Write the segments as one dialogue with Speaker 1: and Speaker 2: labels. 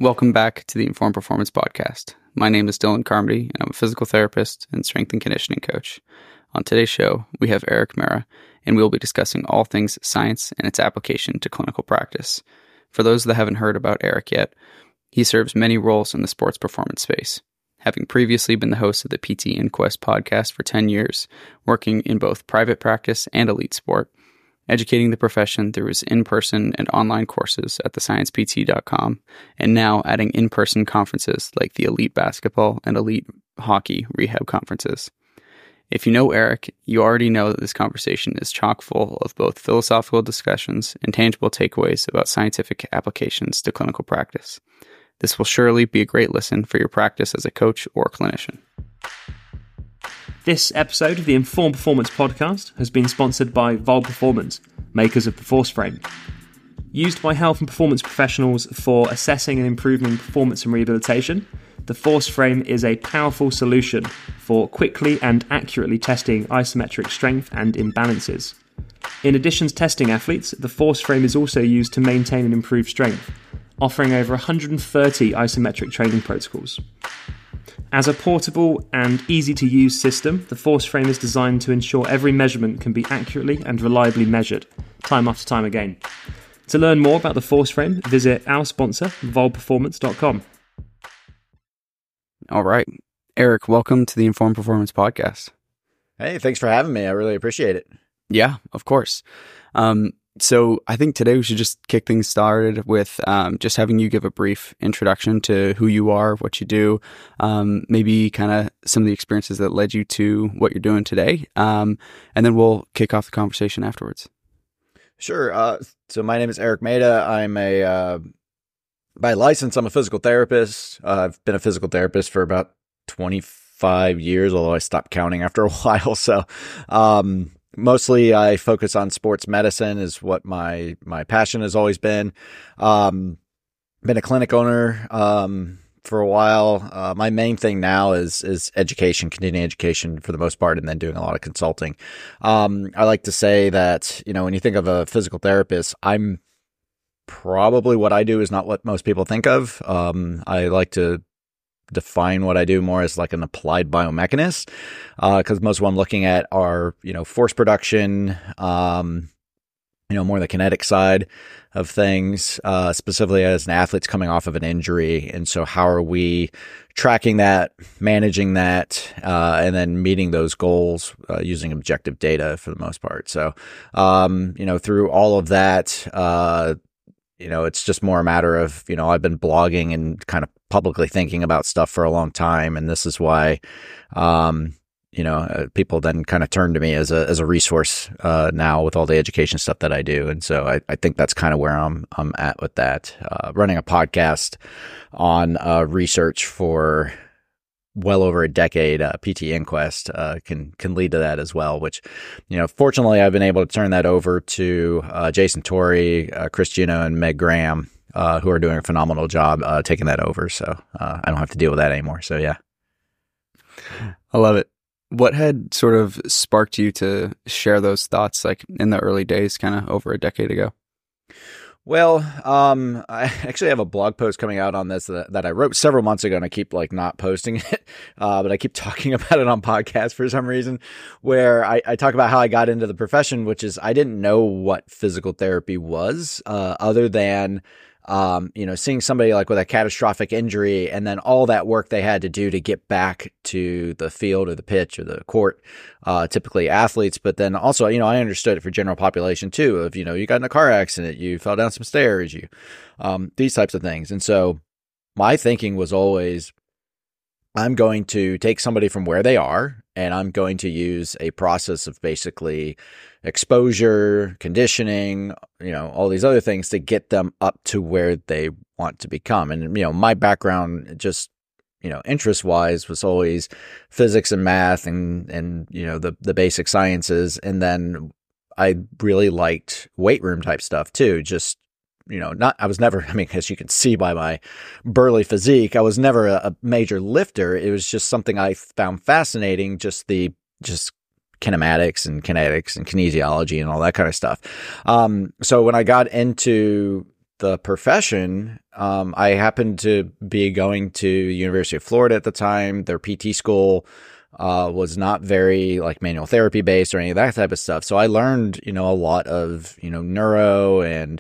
Speaker 1: Welcome back to the Informed Performance Podcast. My name is Dylan Carmody, and I'm a physical therapist and strength and conditioning coach. On today's show, we have Eric Mehra, and we will be discussing all things science and its application to clinical practice. For those that haven't heard about Eric yet, he serves many roles in the sports performance space, having previously been the host of the PT Inquest podcast for 10 years, working in both private practice and elite sport, educating the profession through his in-person and online courses at thesciencept.com, and now adding in-person conferences like the Elite Basketball and Elite Hockey Rehab Conferences. If you know Eric, you already know that this conversation is chock full of both philosophical discussions and tangible takeaways about scientific applications to clinical practice. This will surely be a great listen for your practice as a coach or clinician.
Speaker 2: This episode of the Informed Performance Podcast has been sponsored by Vol Performance, makers of the Force Frame. Used by health and performance professionals for assessing and improving performance and rehabilitation, the Force Frame is a powerful solution for quickly and accurately testing isometric strength and imbalances. In addition to testing athletes, the Force Frame is also used to maintain and improve strength, offering over 130 isometric training protocols. As a portable and easy-to-use system, the Force Frame is designed to ensure every measurement can be accurately and reliably measured, time after time again. To learn more about the Force Frame, visit our sponsor, volperformance.com.
Speaker 1: All right. Eric, welcome to the Informed Performance Podcast.
Speaker 3: Hey, thanks for having me. I really appreciate it.
Speaker 1: Yeah, of course. So I think today we should just kick things started with just having you give a brief introduction to who you are, what you do, maybe kind of some of the experiences that led you to what you're doing today, and then we'll kick off the conversation afterwards.
Speaker 3: Sure. So my name is Eric Mehra. I'm by license, I'm a physical therapist. I've been a physical therapist for about 25 years, although I stopped counting after a while. So, mostly I focus on sports medicine is what my passion has always been. Been a clinic owner, for a while. My main thing now is education, continuing education for the most part, and then doing a lot of consulting. I like to say that, when you think of a physical therapist, I'm probably what I do is not what most people think of. I like to define what I do more as like an applied biomechanist, because most of what I'm looking at are, force production, more the kinetic side of things, specifically as an athlete's coming off of an injury. And so how are we tracking that, managing that, and then meeting those goals, using objective data for the most part. So, through all of that, it's just more a matter of, I've been blogging and kind of publicly thinking about stuff for a long time. And this is why, people then kind of turn to me as a resource, now with all the education stuff that I do. And so I think that's kind of where I'm at with that. Running a podcast on, research for well over a decade, PT Inquest, can lead to that as well, which, fortunately I've been able to turn that over to, Jason Torrey, Chris Gino, and Meg Graham, who are doing a phenomenal job, taking that over. So, I don't have to deal with that anymore. So yeah.
Speaker 1: I love it. What had sort of sparked you to share those thoughts, like in the early days, kind of over a decade ago?
Speaker 3: Well, I actually have a blog post coming out on this that I wrote several months ago, and I keep not posting it, but I keep talking about it on podcasts for some reason, where I talk about how I got into the profession, which is I didn't know what physical therapy was, other than seeing somebody like with a catastrophic injury and then all that work they had to do to get back to the field or the pitch or the court, typically athletes. But then also, I understood it for general population too of, you got in a car accident, you fell down some stairs, these types of things. And so my thinking was always, I'm going to take somebody from where they are and I'm going to use a process of basically exposure, conditioning, all these other things to get them up to where they want to become. And, my background just, interest wise was always physics and math and the basic sciences. And then I really liked weight room type stuff too. Just, I was never, as you can see by my burly physique, I was never a major lifter. It was just something I found fascinating, just kinematics and kinetics and kinesiology and all that kind of stuff. So when I got into the profession, I happened to be going to University of Florida at the time. Their PT school was not very like manual therapy based or any of that type of stuff. So I learned, a lot of, neuro and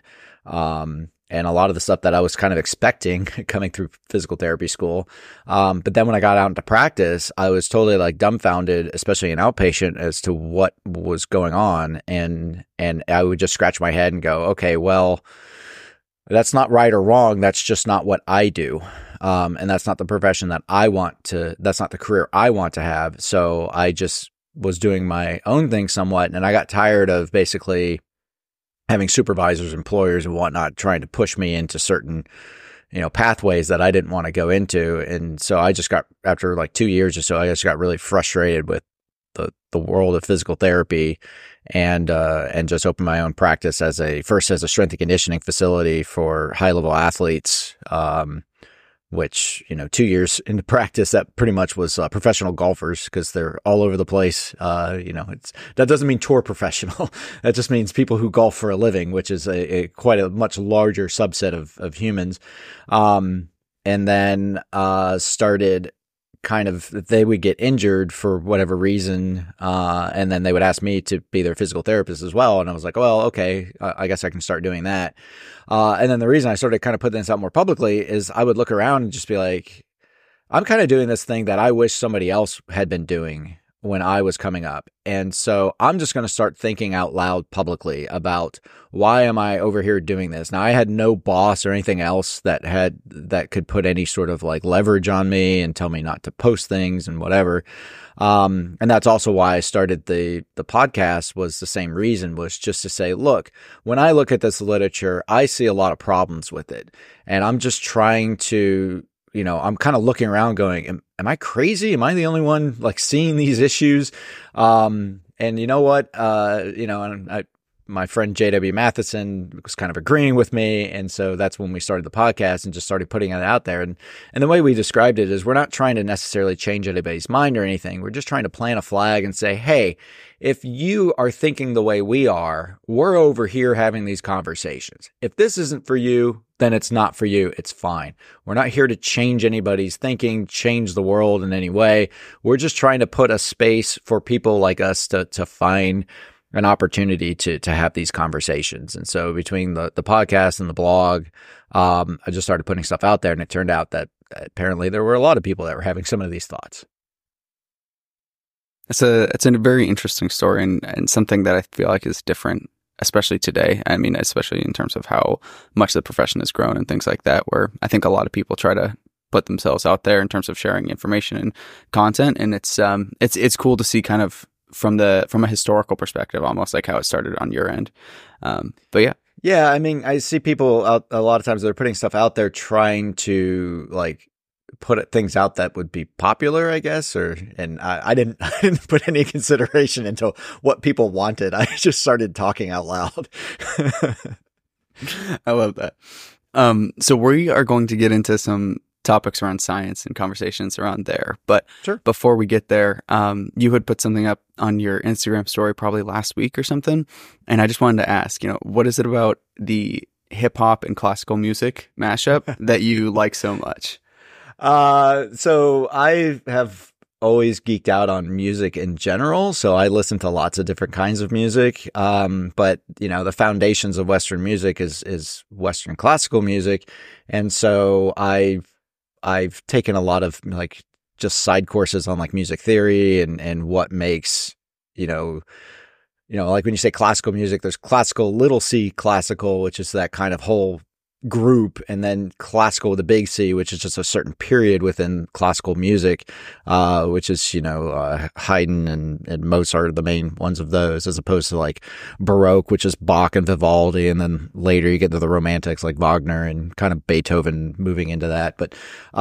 Speaker 3: a lot of the stuff that I was kind of expecting coming through physical therapy school. But then when I got out into practice, I was totally like dumbfounded, especially an outpatient, as to what was going on. And I would just scratch my head and go, okay, well, that's not right or wrong. That's just not what I do. And that's not the profession that I want to, that's not the career I want to have. So I just was doing my own thing somewhat. And I got tired of basically having supervisors, employers and whatnot trying to push me into certain, pathways that I didn't want to go into. And so I just got, after like 2 years or so, I just got really frustrated with the world of physical therapy and just opened my own practice as a strength and conditioning facility for high level athletes. Which, 2 years into practice, that pretty much was professional golfers because they're all over the place. That doesn't mean tour professional. That just means people who golf for a living, which is quite a much larger subset of humans. And then started kind of, they would get injured for whatever reason. And then they would ask me to be their physical therapist as well. And I was like, well, okay, I guess I can start doing that. And then the reason I started kind of putting this out more publicly is I would look around and just be like, I'm kind of doing this thing that I wish somebody else had been doing when I was coming up. And so I'm just going to start thinking out loud publicly about why am I over here doing this? Now, I had no boss or anything else that could put any sort of like leverage on me and tell me not to post things and whatever. And that's also why I started the podcast, was the same reason, was just to say, look, when I look at this literature, I see a lot of problems with it. And I'm just trying to, I'm kind of looking around going, am I crazy? Am I the only one like seeing these issues? And you know what? My friend JW Matheson was kind of agreeing with me. And so that's when we started the podcast and just started putting it out there. And the way we described it is, we're not trying to necessarily change anybody's mind or anything. We're just trying to plant a flag and say, hey, if you are thinking the way we are, we're over here having these conversations. If this isn't for you, then it's not for you. It's fine. We're not here to change anybody's thinking, change the world in any way. We're just trying to put a space for people like us to find an opportunity to have these conversations. And so between the podcast and the blog, I just started putting stuff out there, and it turned out that apparently there were a lot of people that were having some of these thoughts.
Speaker 1: It's a very interesting story and something that I feel like is different, especially today. I mean, especially in terms of how much the profession has grown and things like that, where I think a lot of people try to put themselves out there in terms of sharing information and content. And it's cool to see kind of from a historical perspective, almost like how it started on your end. But yeah.
Speaker 3: Yeah. I mean, I see people out a lot of times, they're putting stuff out there trying to like put things out that would be popular, I guess, and I didn't put any consideration into what people wanted. I just started talking out loud.
Speaker 1: I love that. So we are going to get into some topics around science and conversations around there. But
Speaker 3: sure.
Speaker 1: Before we get there, you had put something up on your Instagram story probably last week or something. And I just wanted to ask, what is it about the hip hop and classical music mashup that you like so much?
Speaker 3: So I have always geeked out on music in general. So I listen to lots of different kinds of music. But the foundations of Western music is Western classical music. And so I've taken a lot of like just side courses on like music theory and what makes, like when you say classical music, there's classical, little c classical, which is that kind of whole group, and then classical with a big C, which is just a certain period within classical music, which is, Haydn and Mozart are the main ones of those, as opposed to like Baroque, which is Bach and Vivaldi. And then later you get to the Romantics like Wagner and kind of Beethoven moving into that. But,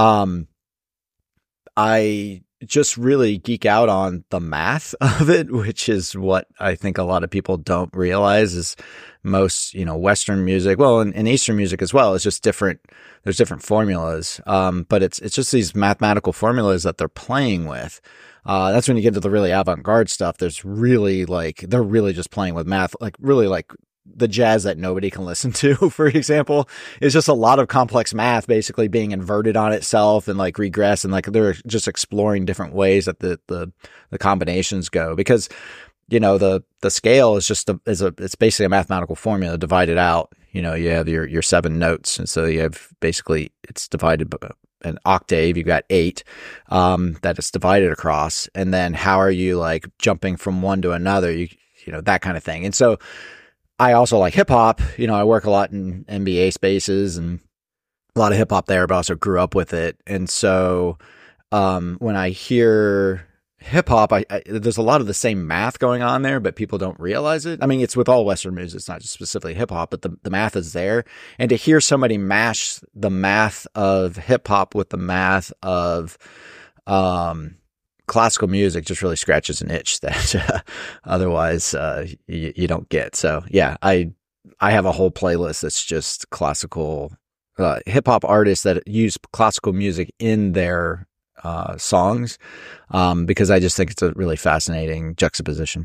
Speaker 3: I just really geek out on the math of it, which is what I think a lot of people don't realize is most, Western music, well, and Eastern music as well, is just different. There's different formulas. But it's just these mathematical formulas that they're playing with. That's when you get to the really avant-garde stuff. There's really they're really just playing with math, like really like the jazz that nobody can listen to, for example, is just a lot of complex math basically being inverted on itself and like regress, and like they're just exploring different ways that the combinations go, because the scale is just it's basically a mathematical formula divided out. You have your 7 notes, and so you have basically it's divided by an octave. You've got 8 that it's divided across, and then how are you like jumping from one to another? You know, that kind of thing. And so I also like hip hop. I work a lot in NBA spaces and a lot of hip hop there, but also grew up with it. And so when I hear hip hop, I there's a lot of the same math going on there, but people don't realize it. I mean, it's with all Western music. It's not just specifically hip hop, but the math is there. And to hear somebody mash the math of hip hop with the math of classical music just really scratches an itch that otherwise you don't get. So yeah, I have a whole playlist that's just classical hip hop artists that use classical music in their songs, because I just think it's a really fascinating juxtaposition.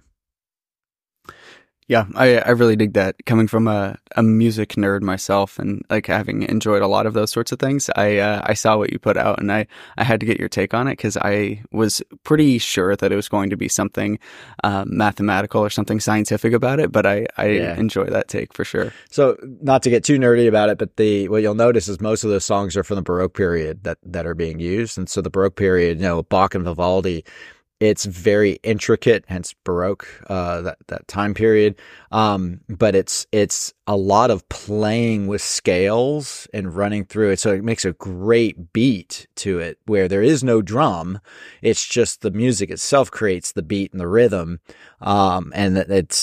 Speaker 1: Yeah, I really dig that. Coming from a music nerd myself, and like having enjoyed a lot of those sorts of things, I saw what you put out, and I had to get your take on it, because I was pretty sure that it was going to be something mathematical or something scientific about it, but I enjoy that take for sure.
Speaker 3: So not to get too nerdy about it, but what you'll notice is most of those songs are from the Baroque period that are being used. And so the Baroque period, Bach and Vivaldi, it's very intricate, hence Baroque, that time period. But it's a lot of playing with scales and running through it. So it makes a great beat to it where there is no drum. It's just the music itself creates the beat and the rhythm. And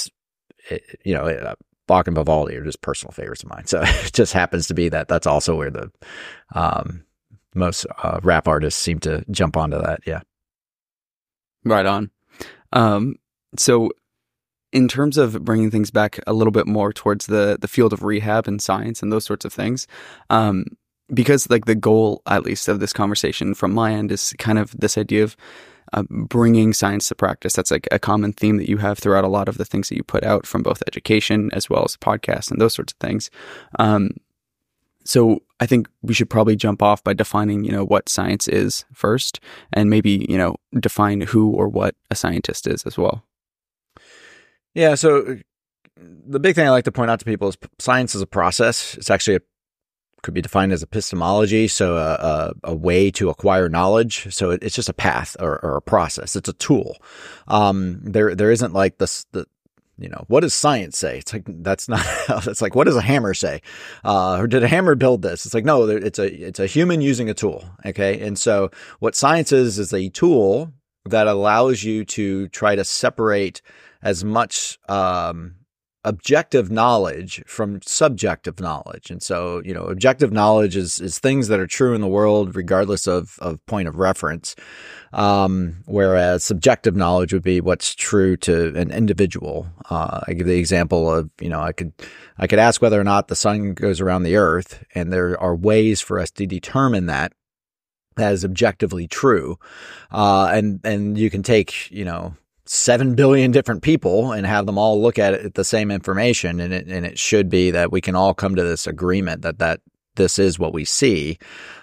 Speaker 3: Bach and Vivaldi are just personal favorites of mine. So it just happens to be that's also where the, most, rap artists seem to jump onto that. Yeah.
Speaker 1: Right on. So in terms of bringing things back a little bit more towards the field of rehab and science and those sorts of things, because like the goal, at least of this conversation from my end, is kind of this idea of bringing science to practice. That's like a common theme that you have throughout a lot of the things that you put out, from both education as well as podcasts and those sorts of things. So I think we should probably jump off by defining, what science is first, and maybe, define who or what a scientist is as well.
Speaker 3: Yeah. So the big thing I like to point out to people is science is a process. It's actually could be defined as epistemology. So a way to acquire knowledge. So it's just a path or a process. It's a tool. There isn't like this, what does science say? It's like, that's not, it's like, what does a hammer say? Or did a hammer build this? It's like, no, it's a human using a tool. Okay. And so what science is a tool that allows you to try to separate as much, objective knowledge from subjective knowledge. And so, objective knowledge is things that are true in the world, regardless of point of reference. Whereas subjective knowledge would be what's true to an individual. I give the example of, I could ask whether or not the sun goes around the earth, and there are ways for us to determine that is objectively true. And you can take, 7 billion different people and have them all look at it at the same information. And it should be that we can all come to this agreement that this is what we see.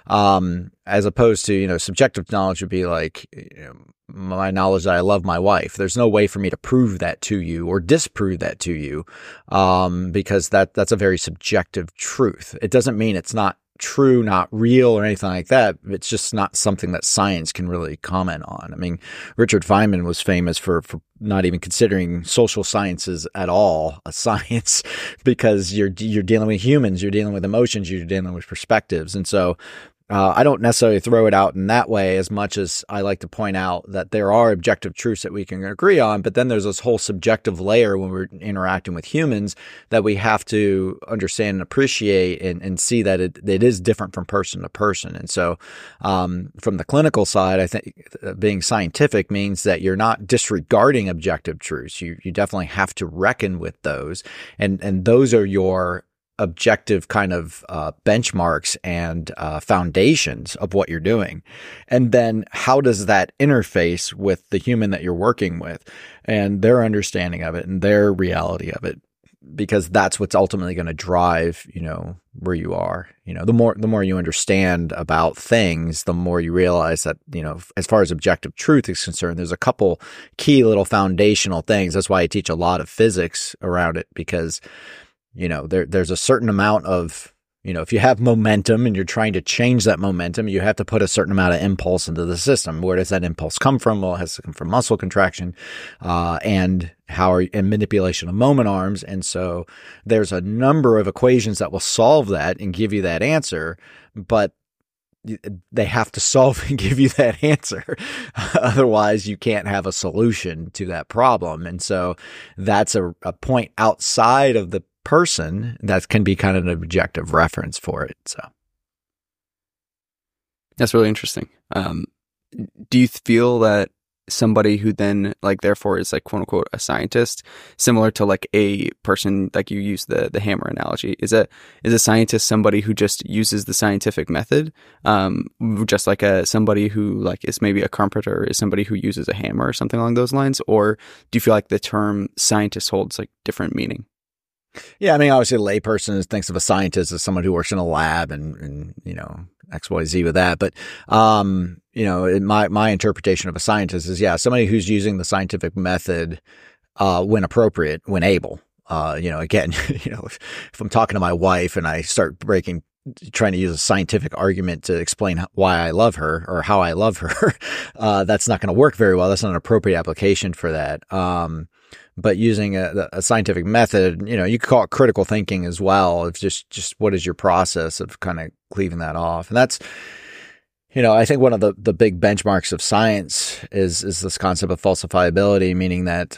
Speaker 3: As opposed to, subjective knowledge would be like, my knowledge that I love my wife. There's no way for me to prove that to you or disprove that to you. Because that's a very subjective truth. It doesn't mean it's not true, not real, or anything like that. It's just not something that science can really comment on. I mean, Richard Feynman was famous for not even considering social sciences at all a science, because you're dealing with humans, you're dealing with emotions, you're dealing with perspectives. And so I don't necessarily throw it out in that way as much as I like to point out that there are objective truths that we can agree on, but then there's this whole subjective layer when we're interacting with humans that we have to understand and appreciate and see that it is different from person to person. And so from the clinical side, I think being scientific means that you're not disregarding objective truths. You definitely have to reckon with those, and those are your objective kind of benchmarks and foundations of what you're doing. And then how does that interface with the human that you're working with and their understanding of it and their reality of it? because that's what's ultimately going to drive, where you are. The more you understand about things, the more you realize that, as far as objective truth is concerned, there's a couple key little foundational things. That's why I teach a lot of physics around it, because, there's a certain amount of, if you have momentum and you're trying to change that momentum, you have to put a certain amount of impulse into the system. Where does that impulse come from? Well, it has to come from muscle contraction, and manipulation of moment arms. And so there's a number of equations that will solve that and give you that answer, but they have to solve and give you that answer. Otherwise, you can't have a solution to that problem. And so that's a point outside of the person that can be kind of an objective reference for it. So
Speaker 1: that's really interesting. Do you feel that somebody who then therefore is quote unquote a scientist, similar to a person, you use the hammer analogy, is a scientist somebody who just uses the scientific method, just somebody who is maybe a carpenter is somebody who uses a hammer or something along those lines? Or do you feel the term scientist holds different meaning?
Speaker 3: Yeah, I mean, obviously, a layperson thinks of a scientist as someone who works in a lab and X, Y, Z with that. But my interpretation of a scientist is, somebody who's using the scientific method when appropriate, when able. Again, if I'm talking to my wife and I start trying to use a scientific argument to explain why I love her or how I love her, that's not going to work very well. That's not an appropriate application for that. But using a scientific method, you could call it critical thinking as well. It's just what is your process of kind of cleaving that off? And that's, I think one of the big benchmarks of science is this concept of falsifiability, meaning that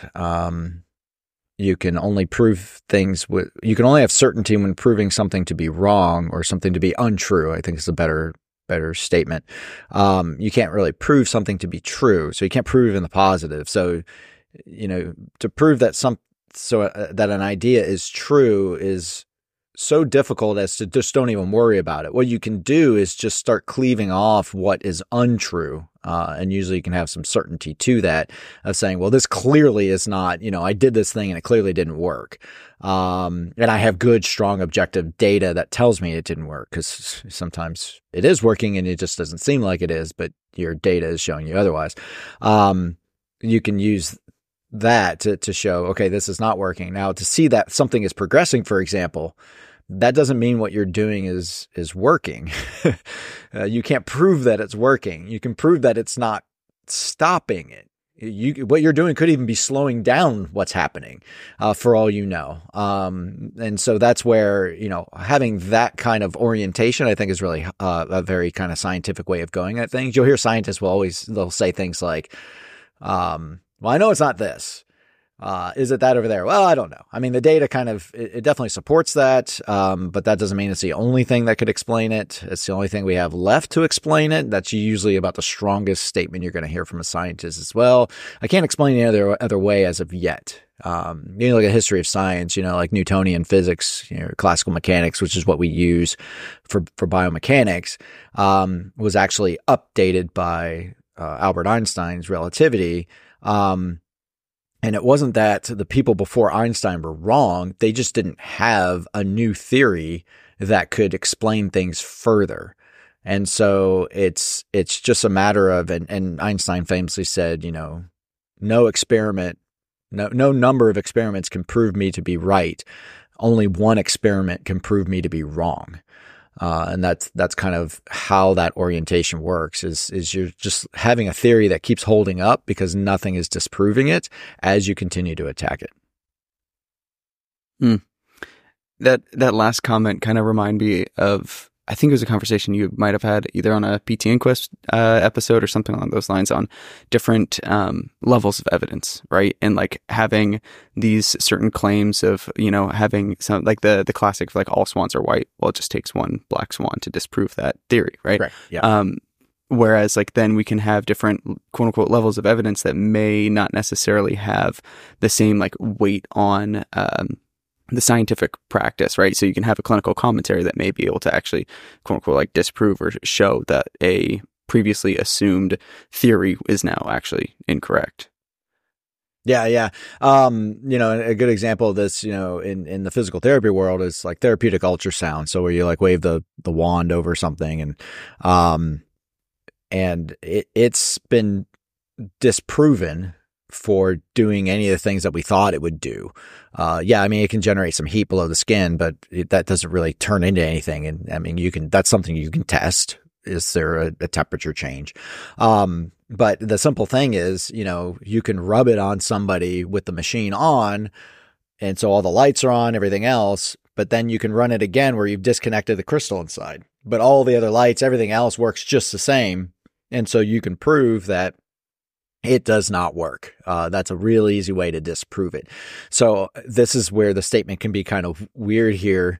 Speaker 3: you can only prove things you can only have certainty when proving something to be wrong or something to be untrue, I think is a better statement. You can't really prove something to be true, so you can't prove in the positive. So to prove that that an idea is true is so difficult as to just don't even worry about it. What you can do is just start cleaving off what is untrue. And usually you can have some certainty to that of saying, well, this clearly is not, I did this thing and it clearly didn't work. And I have good, strong, objective data that tells me it didn't work, because sometimes it is working and it just doesn't seem like it is, but your data is showing you otherwise. You can use that to show, okay, this is not working. Now, to see that something is progressing, for example, that doesn't mean what you're doing is working. You can't prove that it's working. You can prove that it's not stopping it. What you're doing could even be slowing down what's happening, for all you know. And so that's where, having that kind of orientation, I think, is really a very kind of scientific way of going at things. You'll hear scientists they'll say things like, well, I know it's not this. Is it that over there? Well, I don't know. I mean, the data it definitely supports that, but that doesn't mean it's the only thing that could explain it. It's the only thing we have left to explain it. That's usually about the strongest statement you're going to hear from a scientist as well. I can't explain any other way as of yet. Look at history of science, like Newtonian physics, classical mechanics, which is what we use for biomechanics, was actually updated by Albert Einstein's relativity. And it wasn't that the people before Einstein were wrong. They just didn't have a new theory that could explain things further. And so it's just a matter of, and Einstein famously said, no number of experiments can prove me to be right. Only one experiment can prove me to be wrong. And that's kind of how that orientation works is you're just having a theory that keeps holding up because nothing is disproving it as you continue to attack it.
Speaker 1: That last comment kind of reminded me of, I think it was a conversation you might have had either on a PT Inquest episode or something along those lines on different levels of evidence, right? And having these certain claims of, having some the classic all swans are white. Well, it just takes one black swan to disprove that theory, right?
Speaker 3: Right. Yeah.
Speaker 1: Whereas then we can have different quote unquote levels of evidence that may not necessarily have the same weight on the scientific practice, right? So you can have a clinical commentary that may be able to actually, quote unquote, disprove or show that a previously assumed theory is now actually incorrect.
Speaker 3: Yeah, yeah. A good example of this, in the physical therapy world is like therapeutic ultrasound. So where you like wave the wand over something and it's been disproven for doing any of the things that we thought it would do. It can generate some heat below the skin, but that doesn't really turn into anything. And I mean, that's something you can test. Is there a temperature change? But the simple thing is, you can rub it on somebody with the machine on. And so all the lights are on, everything else, but then you can run it again where you've disconnected the crystal inside, but all the other lights, everything else works just the same. And so you can prove that it does not work. That's a real easy way to disprove it. So this is where the statement can be kind of weird here.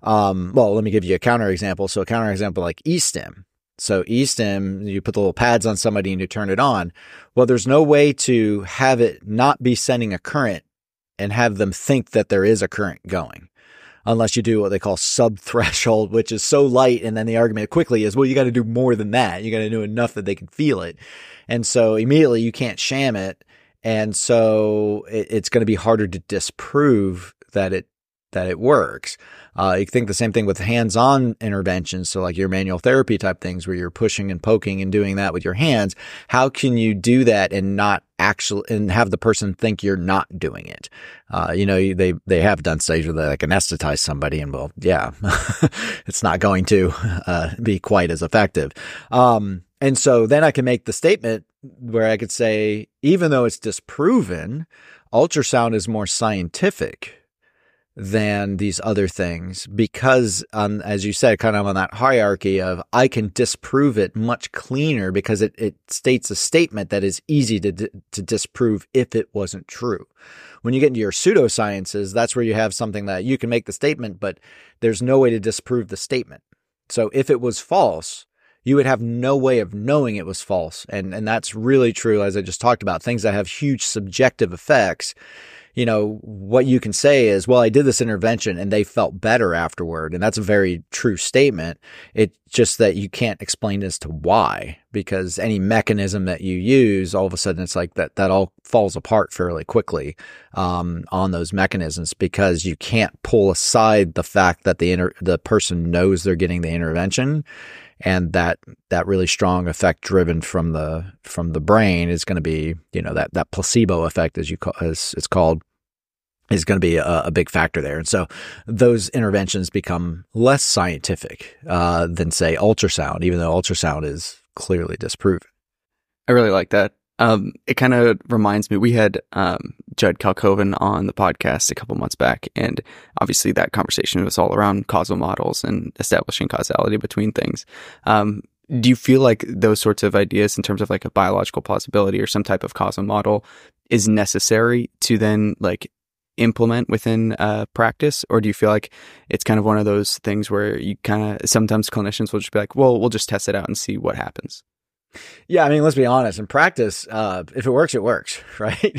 Speaker 3: Let me give you a counterexample. So a counterexample like eStim. So eStim, you put the little pads on somebody and you turn it on. Well, there's no way to have it not be sending a current and have them think that there is a current going, unless you do what they call sub-threshold, which is so light. And then the argument quickly is, well, you got to do more than that. You got to do enough that they can feel it. And so immediately you can't sham it. And so it's going to be harder to disprove that it works. You think the same thing with hands-on interventions. So like your manual therapy type things where you're pushing and poking and doing that with your hands. How can you do that and not actually, and have the person think you're not doing it? They have done studies where they like anesthetize somebody and well, yeah, it's not going to be quite as effective. And so then I can make the statement where I could say, even though it's disproven, ultrasound is more scientific than these other things because, as you said, kind of on that hierarchy of I can disprove it much cleaner because it states a statement that is easy to disprove if it wasn't true. When you get into your pseudosciences, that's where you have something that you can make the statement, but there's no way to disprove the statement. So if it was false, you would have no way of knowing it was false. And that's really true, as I just talked about, things that have huge subjective effects. What you can say is, well, I did this intervention and they felt better afterward. And that's a very true statement. It's just that you can't explain as to why, because any mechanism that you use, all of a sudden it's like that all falls apart fairly quickly, on those mechanisms, because you can't pull aside the fact that the person knows they're getting the intervention. And that really strong effect driven from the brain is going to be, that placebo effect, as it's called, is going to be a big factor there. And so those interventions become less scientific than, say, ultrasound, even though ultrasound is clearly disproven.
Speaker 1: I really like that. It kind of reminds me, we had Judd Kalkoven on the podcast a couple months back, and obviously that conversation was all around causal models and establishing causality between things. Do you feel like those sorts of ideas in terms of like a biological plausibility or some type of causal model is necessary to then like implement within practice? Or do you feel like it's kind of one of those things where you kind of, sometimes clinicians will just be like, well, we'll just test it out and see what happens?
Speaker 3: Yeah, I mean, let's be honest. In practice, if it works, it works, right?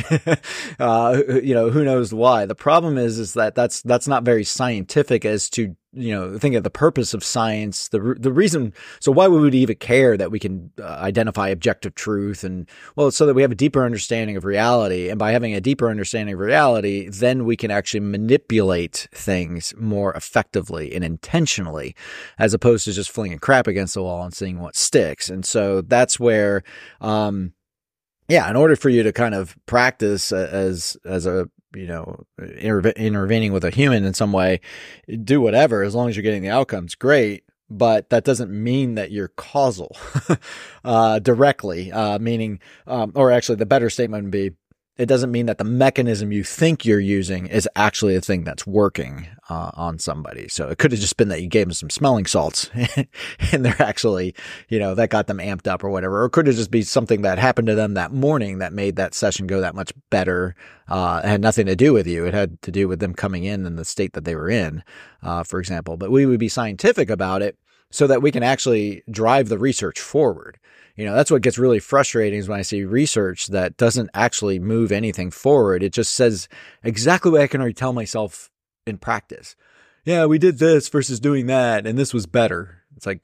Speaker 3: Who knows why? The problem is that that's not very scientific as to, think of the purpose of science, the reason. So why would we even care that we can identify objective truth? And well, it's so that we have a deeper understanding of reality. And by having a deeper understanding of reality, then we can actually manipulate things more effectively and intentionally, as opposed to just flinging crap against the wall and seeing what sticks. And so that's where, in order for you to kind of practice as a, intervening with a human in some way, do whatever, as long as you're getting the outcomes, great. But that doesn't mean that you're causal, directly, meaning, or actually the better statement would be, it doesn't mean that the mechanism you think you're using is actually a thing that's working on somebody. So it could have just been that you gave them some smelling salts and they're actually, that got them amped up or whatever. Or it could have just been something that happened to them that morning that made that session go that much better. It had nothing to do with you. It had to do with them coming in the state that they were in, for example. But we would be scientific about it so that we can actually drive the research forward. That's what gets really frustrating is when I see research that doesn't actually move anything forward. It just says exactly what I can already tell myself in practice. Yeah, we did this versus doing that, and this was better. It's like,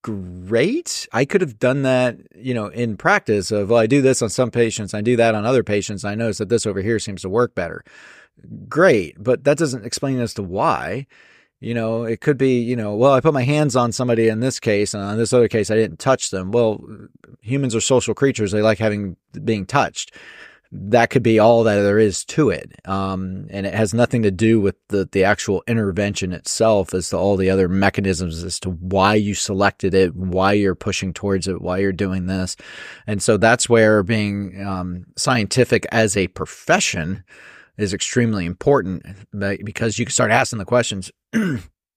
Speaker 3: great. I could have done that, in practice of, well, I do this on some patients, I do that on other patients. I notice that this over here seems to work better. Great. But that doesn't explain as to why. It could be, well, I put my hands on somebody in this case, and on this other case, I didn't touch them. Well, humans are social creatures. They like being touched. That could be all that there is to it. And it has nothing to do with the actual intervention itself as to all the other mechanisms as to why you selected it, why you're pushing towards it, why you're doing this. And so that's where being scientific as a profession is extremely important, because you can start asking the questions. One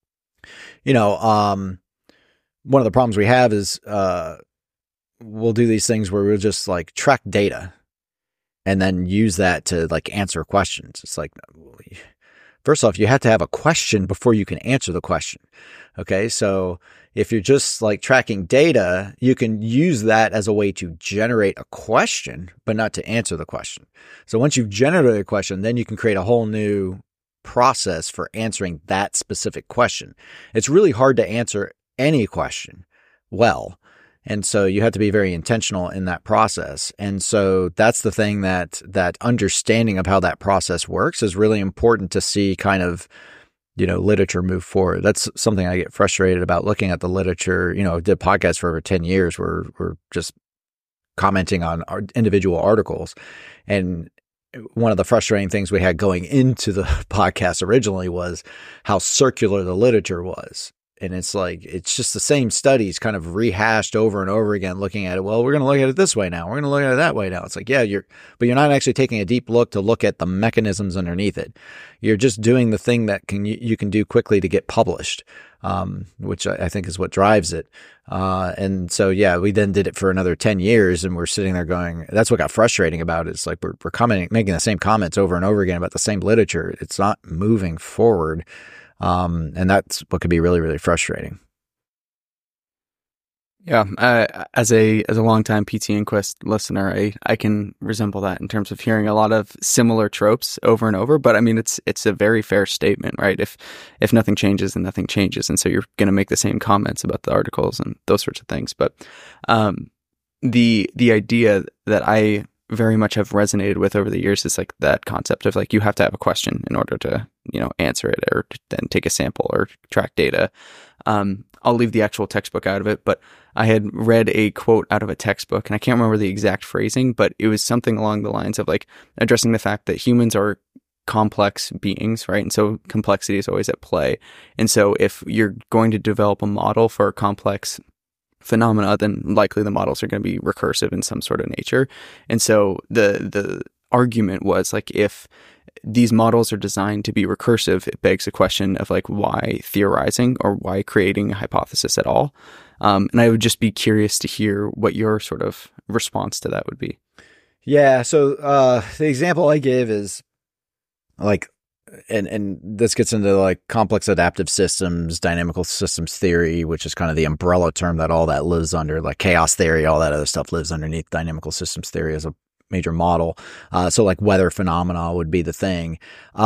Speaker 3: of the problems we have is we'll do these things where we'll just like track data and then use that to like answer questions. It's like, first off, you have to have a question before you can answer the question. Okay. So if you're just like tracking data, you can use that as a way to generate a question, but not to answer the question. So once you've generated a question, then you can create a whole new process for answering that specific question. It's really hard to answer any question well. And so you have to be very intentional in that process. And so that's the thing that understanding of how that process works is really important to see kind of, literature move forward. That's something I get frustrated about looking at the literature. I did podcasts for over 10 years where we're just commenting on our individual articles. And one of the frustrating things we had going into the podcast originally was how circular the literature was. And it's like, it's just the same studies kind of rehashed over and over again, looking at it. Well, we're going to look at it this way now. We're going to look at it that way now. It's like, yeah, but you're not actually taking a deep look to look at the mechanisms underneath it. You're just doing the thing that you can do quickly to get published, which I think is what drives it. And so, yeah, we then did it for another 10 years and we're sitting there going, that's what got frustrating about it. It's like, we're commenting, making the same comments over and over again about the same literature. It's not moving forward. And that's what could be really, really frustrating.
Speaker 1: Yeah. As a longtime PT Inquest listener, I can resemble that in terms of hearing a lot of similar tropes over and over. But I mean, it's a very fair statement, right? If nothing changes, then nothing changes. And so you're going to make the same comments about the articles and those sorts of things. But, the idea that I very much have resonated with over the years is like that concept of like, you have to have a question in order to, answer it or then take a sample or track data. I'll leave the actual textbook out of it, but I had read a quote out of a textbook and I can't remember the exact phrasing, but it was something along the lines of like addressing the fact that humans are complex beings, right? And so complexity is always at play. And so if you're going to develop a model for a complex phenomena, then likely the models are going to be recursive in some sort of nature. And so the argument was like, if these models are designed to be recursive, it begs the question of like, why theorizing or why creating a hypothesis at all? And I would just be curious to hear what your sort of response to that would be.
Speaker 3: Yeah. So the example I gave is like, and this gets into like complex adaptive systems, dynamical systems theory, which is kind of the umbrella term that all that lives under, like chaos theory, all that other stuff lives underneath dynamical systems theory as a major model. So like weather phenomena would be the thing.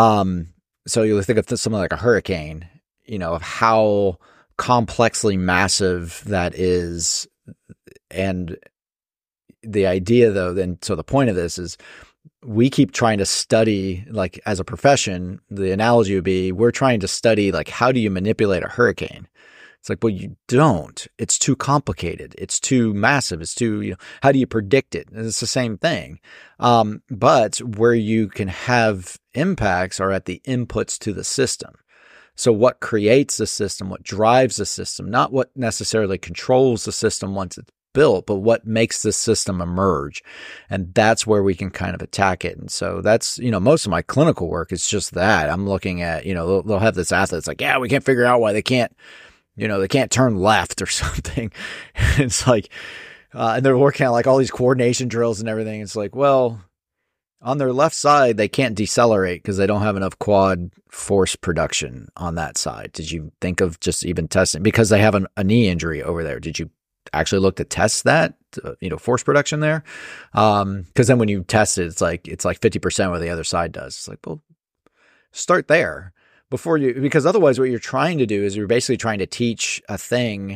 Speaker 3: So you think of something like a hurricane, of how complexly massive that is. And the idea though, so the point of this is, we keep trying to study, like as a profession, the analogy would be we're trying to study, like, how do you manipulate a hurricane? It's like, well, you don't. It's too complicated. It's too massive. It's too, how do you predict it? And it's the same thing. But where you can have impacts are at the inputs to the system. So what creates the system, what drives the system, not what necessarily controls the system once it's built, but what makes the system emerge. And that's where we can kind of attack it. And so that's, most of my clinical work is just that. I'm looking at, they'll have this athlete. It's like, yeah, we can't figure out why they can't turn left or something. It's like, and they're working on like all these coordination drills and everything. It's like, well, on their left side, they can't decelerate because they don't have enough quad force production on that side. Did you think of just even testing because they have a knee injury over there? Did you actually look to test that, force production there? Because then when you test it, it's like 50% what the other side does. It's like, well, start there. Because otherwise what you're trying to do is you're basically trying to teach a thing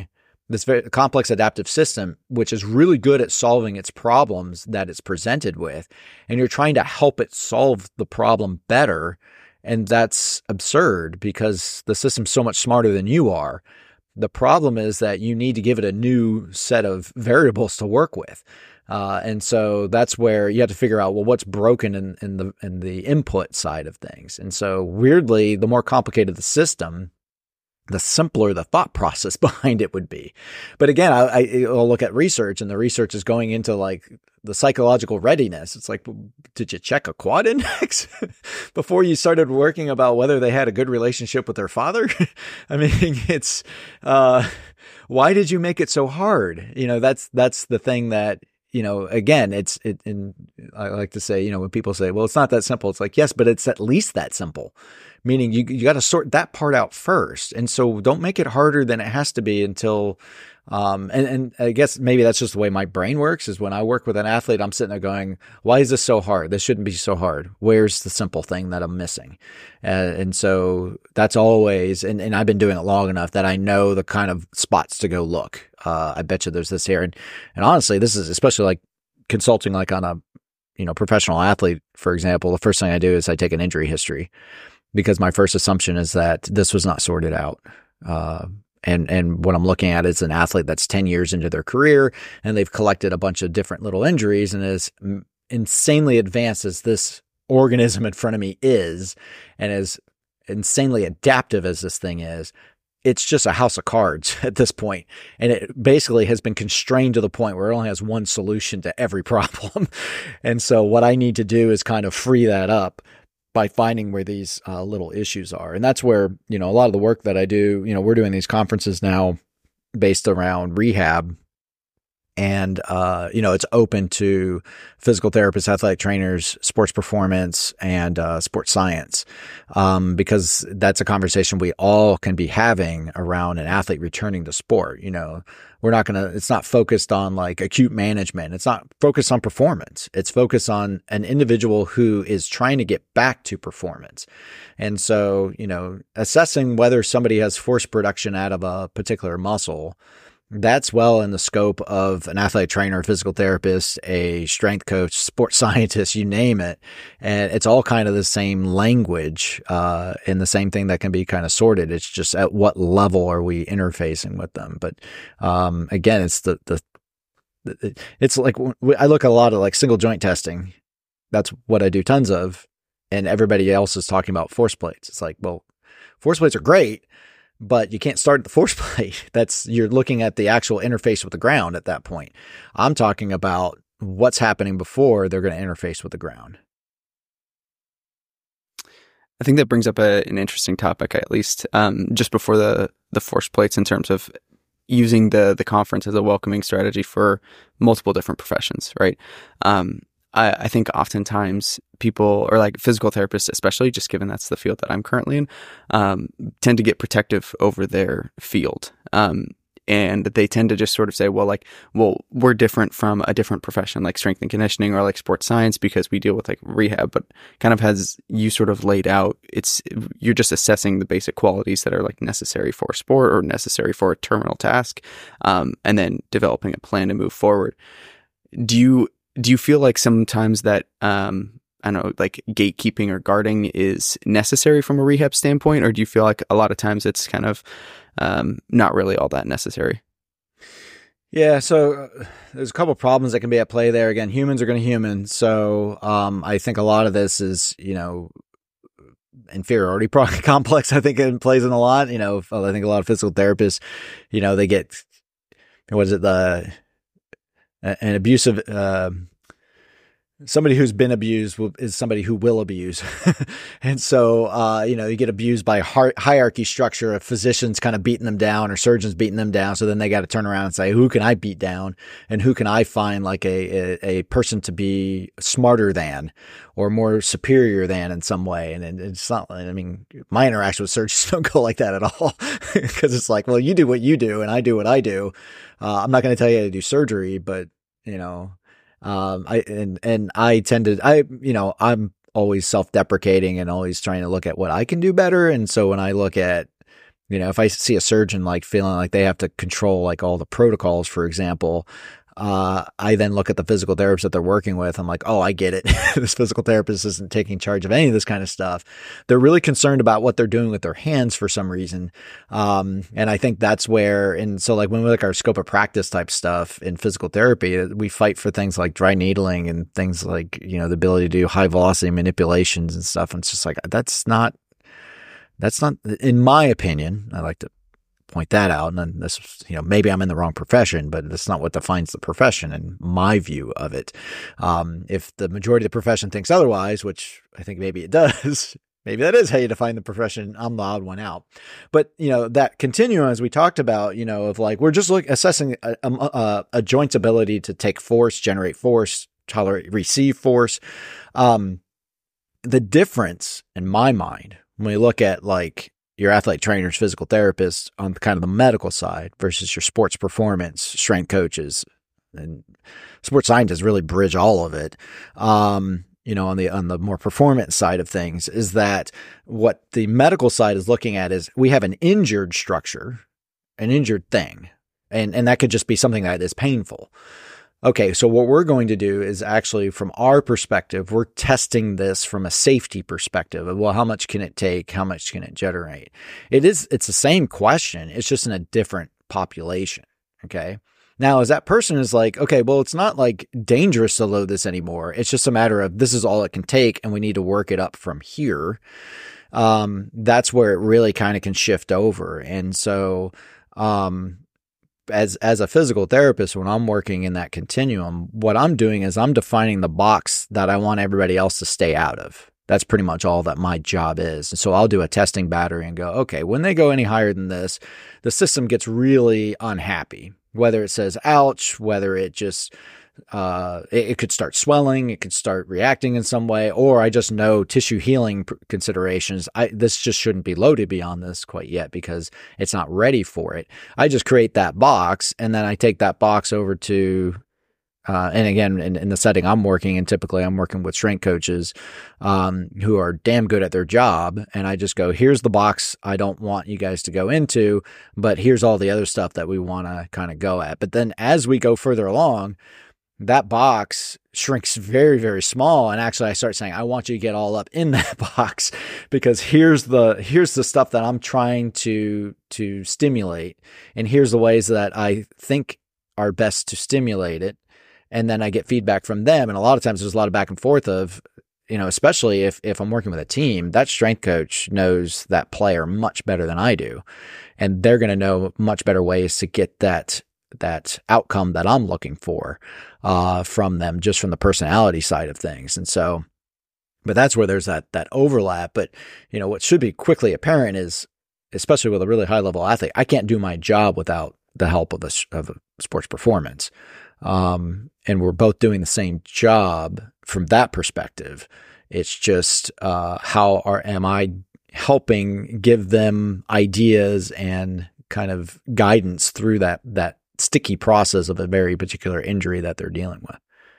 Speaker 3: this very complex adaptive system, which is really good at solving its problems that it's presented with, and you're trying to help it solve the problem better. And that's absurd because the system's so much smarter than you are. The problem is that you need to give it a new set of variables to work with. And so that's where you have to figure out, well, what's broken in the input side of things. And so weirdly, the more complicated the system, the simpler the thought process behind it would be. But again, I'll look at research, and the research is going into like the psychological readiness. It's like, did you check a quad index before you started working about whether they had a good relationship with their father? I mean, it's, why did you make it so hard? That's the thing that, again, I like to say, when people say, well, it's not that simple. It's like, yes, but it's at least that simple. Meaning you got to sort that part out first. And so don't make it harder than it has to be until, and I guess maybe that's just the way my brain works, is when I work with an athlete, I'm sitting there going, why is this so hard? This shouldn't be so hard. Where's the simple thing that I'm missing? And so that's always, and I've been doing it long enough that I know the kind of spots to go look. I bet you there's this here. And honestly, this is especially like consulting, like on a, professional athlete, for example. The first thing I do is I take an injury history, because my first assumption is that this was not sorted out. And what I'm looking at is an athlete that's 10 years into their career, and they've collected a bunch of different little injuries, and as insanely advanced as this organism in front of me is, and as insanely adaptive as this thing is, it's just a house of cards at this point. And it basically has been constrained to the point where it only has one solution to every problem. And so what I need to do is kind of free that up by finding where these little issues are. And that's where, a lot of the work that I do, we're doing these conferences now based around rehab. And, it's open to physical therapists, athletic trainers, sports performance, and sports science, because that's a conversation we all can be having around an athlete returning to sport. It's not focused on like acute management. It's not focused on performance. It's focused on an individual who is trying to get back to performance. And so, assessing whether somebody has force production out of a particular muscle, that's well in the scope of an athletic trainer, a physical therapist, a strength coach, sports scientist, you name it. And it's all kind of the same language, and the same thing that can be kind of sorted. It's just at what level are we interfacing with them? But, again, it's it's like, I look at a lot of like single joint testing. That's what I do tons of. And everybody else is talking about force plates. It's like, well, force plates are great, but you can't start at the force plate. You're looking at the actual interface with the ground at that point. I'm talking about what's happening before they're going to interface with the ground.
Speaker 1: I think that brings up an interesting topic, at least just before the force plates, in terms of using the conference as a welcoming strategy for multiple different professions, right? I think oftentimes people, or like physical therapists especially, just given that's the field that I'm currently in, tend to get protective over their field. And they tend to just sort of say, well, we're different from a different profession like strength and conditioning or like sports science because we deal with like rehab, but kind of has you sort of laid out, you're just assessing the basic qualities that are like necessary for a sport or necessary for a terminal task, and then developing a plan to move forward. Do you feel like sometimes that, I don't know, like gatekeeping or guarding is necessary from a rehab standpoint, or do you feel like a lot of times it's kind of not really all that necessary?
Speaker 3: Yeah, so there's a couple of problems that can be at play there. Again, humans are going to human. So I think a lot of this is, inferiority complex. I think it plays in a lot. I think a lot of physical therapists, they get, what is it, an abusive, somebody who's been abused is somebody who will abuse. And so, you get abused by hierarchy structure of physicians kind of beating them down or surgeons beating them down. So then they got to turn around and say, who can I beat down and who can I find like a person to be smarter than or more superior than in some way. And it's not, my interaction with surgeons don't go like that at all because it's like, well, you do what you do and I do what I do. I'm not going to tell you how to do surgery, but I'm always self-deprecating and always trying to look at what I can do better. And so when I look at, If I see a surgeon like feeling like they have to control like all the protocols, for example, I then look at the physical therapist that they're working with. I'm like, oh, I get it. This physical therapist isn't taking charge of any of this kind of stuff. They're really concerned about what they're doing with their hands for some reason. And I think that's where, and so like when we look at our scope of practice type stuff in physical therapy, we fight for things like dry needling and things like, the ability to do high velocity manipulations and stuff. And it's just like, that's not, in my opinion, I like to point that out. And then this, maybe I'm in the wrong profession, but that's not what defines the profession in my view of it. If the majority of the profession thinks otherwise, which I think maybe it does, maybe that is how you define the profession. I'm the odd one out. But, that continuum, as we talked about, of like, we're just assessing a joint's ability to take force, generate force, tolerate, receive force. The difference in my mind, when we look at like your athletic trainers, physical therapists on kind of the medical side versus your sports performance, strength coaches, and sports scientists really bridge all of it. On the more performance side of things, is that what the medical side is looking at is we have an injured structure, an injured thing, and that could just be something that is painful. Okay, so what we're going to do is actually, from our perspective, we're testing this from a safety perspective of, well, how much can it take? How much can it generate? It's the same question. It's just in a different population. Okay. Now, as that person is like, okay, well, it's not like dangerous to load this anymore. It's just a matter of this is all it can take and we need to work it up from here. That's where it really kind of can shift over. And so, as a physical therapist, when I'm working in that continuum, what I'm doing is I'm defining the box that I want everybody else to stay out of. That's pretty much all that my job is. And so I'll do a testing battery and go, okay, when they go any higher than this, the system gets really unhappy, whether it says, ouch, whether it just, it could start swelling, it could start reacting in some way, or I just know tissue healing considerations. This just shouldn't be loaded beyond this quite yet because it's not ready for it. I just create that box and then I take that box over to, and again, in the setting I'm working in, typically I'm working with strength coaches, who are damn good at their job. And I just go, here's the box I don't want you guys to go into, but here's all the other stuff that we want to kind of go at. But then as we go further along, that box shrinks very, very small. And actually I start saying, I want you to get all up in that box because here's the stuff that I'm trying to stimulate. And here's the ways that I think are best to stimulate it. And then I get feedback from them. And a lot of times there's a lot of back and forth of, especially if I'm working with a team, that strength coach knows that player much better than I do. And they're going to know much better ways to get that outcome that I'm looking for, from them, just from the personality side of things. And so, but that's where there's that overlap. But, what should be quickly apparent is, especially with a really high level athlete, I can't do my job without the help of a sports performance. And we're both doing the same job from that perspective. It's just, am I helping give them ideas and kind of guidance through that sticky process of a very particular injury that they're dealing with.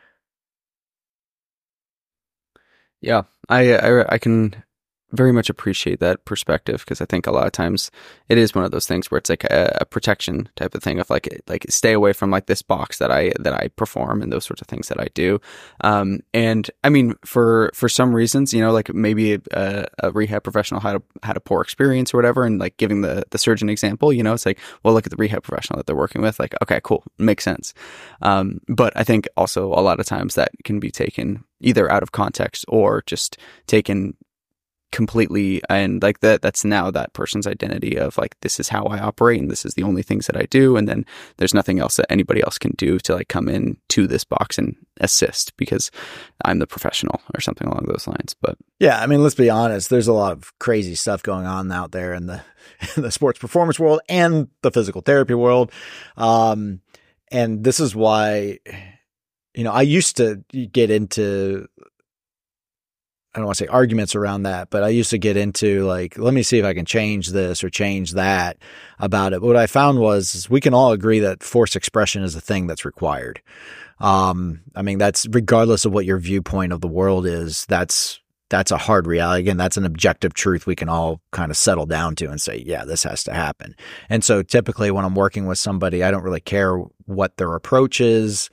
Speaker 1: Yeah, I can very much appreciate that perspective because I think a lot of times it is one of those things where it's like a protection type of thing of like stay away from like this box that I perform and those sorts of things that I do. And I mean, for some reasons, like maybe a rehab professional had a poor experience or whatever, and like giving the surgeon example, it's like, well, look at the rehab professional that they're working with. Like, okay, cool, makes sense. But I think also a lot of times that can be taken either out of context or just taken completely, and like that's now that person's identity of like, this is how I operate and this is the only things that I do, and then there's nothing else that anybody else can do to like come in to this box and assist because I'm the professional or something along those lines. But
Speaker 3: yeah, I mean, let's be honest, there's a lot of crazy stuff going on out there in the sports performance world and the physical therapy world, and this is why I used to get into, I don't want to say arguments around that, but I used to get into like, let me see if I can change this or change that about it. But what I found was we can all agree that force expression is a thing that's required. I mean, that's regardless of what your viewpoint of the world is, that's that's a hard reality. Again, that's an objective truth we can all kind of settle down to and say, yeah, this has to happen. And so typically when I'm working with somebody, I don't really care what their approach is,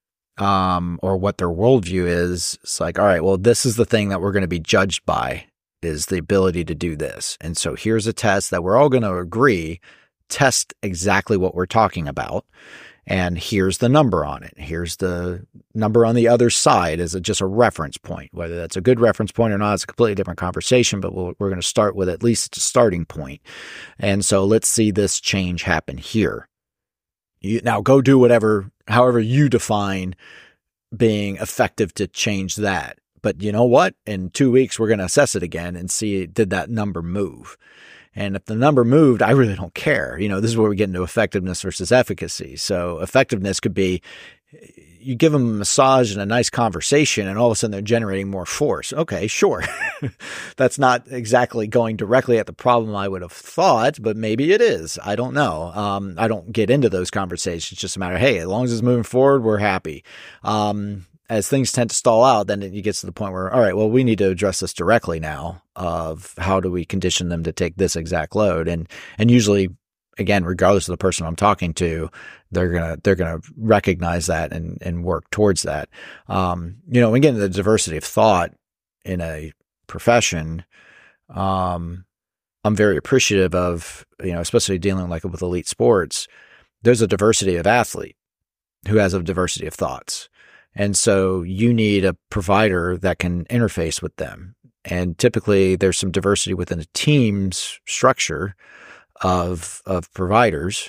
Speaker 3: or what their worldview is. It's like, all right, well, this is the thing that we're going to be judged by, is the ability to do this. And so here's a test that we're all going to agree, test exactly what we're talking about. And here's the number on it. Here's the number on the other side as just a reference point. Whether that's a good reference point or not, it's a completely different conversation, but we're going to start with at least a starting point. And so let's see this change happen here. Now go do however you define being effective to change that. But you know what? In 2 weeks, we're going to assess it again and see, did that number move? And if the number moved, I really don't care. This is where we get into effectiveness versus efficacy. So effectiveness could be, you give them a massage and a nice conversation and all of a sudden they're generating more force. Okay, sure. That's not exactly going directly at the problem I would have thought, but maybe it is. I don't know. I don't get into those conversations. It's just a matter of, hey, as long as it's moving forward, we're happy. As things tend to stall out, then it gets to the point where, all right, well, we need to address this directly now of how do we condition them to take this exact load. And usually, again, regardless of the person I'm talking to, they're gonna recognize that and work towards that. Again, the diversity of thought in a profession, I'm very appreciative of, especially dealing with elite sports. There's a diversity of athlete who has a diversity of thoughts. And so you need a provider that can interface with them. And typically there's some diversity within a team's structure of providers,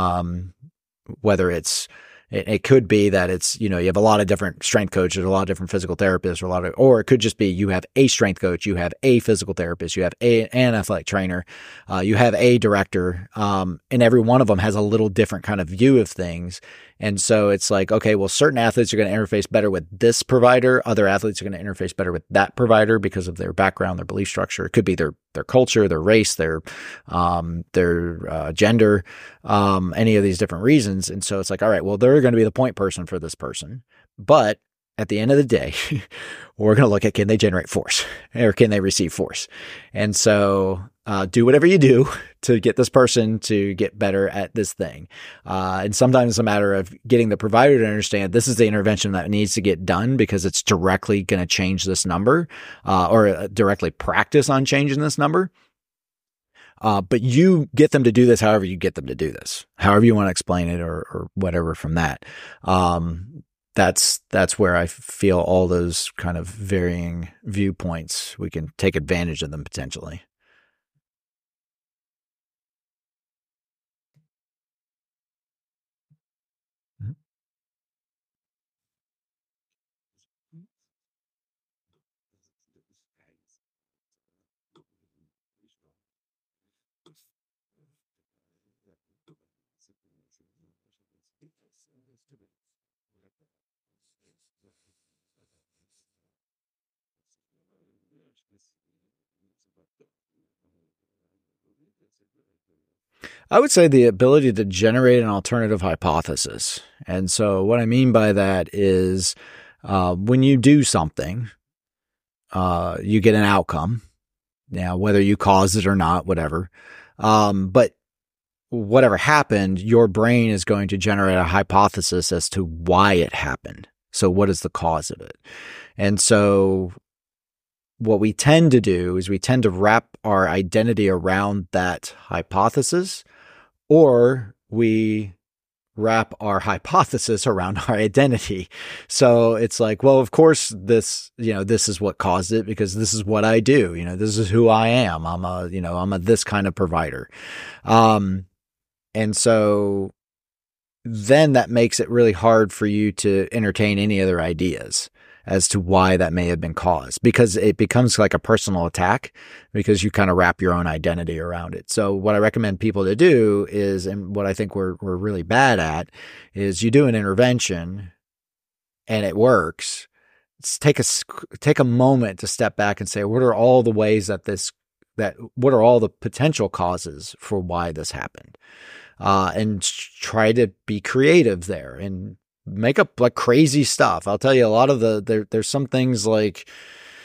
Speaker 3: whether it could be that it's, you have a lot of different strength coaches, a lot of different physical therapists, or it could just be you have a strength coach, you have a physical therapist, you have an athletic trainer, you have a director, and every one of them has a little different kind of view of things. And so it's like, okay, well, certain athletes are going to interface better with this provider. Other athletes are going to interface better with that provider because of their background, their belief structure. It could be their culture, their race, their gender, any of these different reasons. And so it's like, all right, well, they're going to be the point person for this person. But at the end of the day, we're going to look at, can they generate force or can they receive force? And so do whatever you do to get this person to get better at this thing. And sometimes it's a matter of getting the provider to understand this is the intervention that needs to get done because it's directly going to change this number, or directly practice on changing this number. But you get them to do this however you get them to do this, however you want to explain it or whatever from that. That's where I feel all those kind of varying viewpoints, we can take advantage of them potentially. I would say the ability to generate an alternative hypothesis. And so what I mean by that is when you do something, you get an outcome. Now, whether you caused it or not, whatever. But whatever happened, your brain is going to generate a hypothesis as to why it happened. So what is the cause of it? And so what we tend to do is we tend to wrap our identity around that hypothesis, or we wrap our hypothesis around our identity. So it's like, well, of course this is what caused it because this is what I do. This is who I am. I'm a this kind of provider. And so then that makes it really hard for you to entertain any other ideas as to why that may have been caused, because it becomes like a personal attack because you kind of wrap your own identity around it. So what I recommend people to do is, and what I think we're really bad at, is you do an intervention and it works. Take a moment to step back and say, what are all the ways what are all the potential causes for why this happened? And try to be creative there and make up like crazy stuff. I'll tell you a lot of there's some things like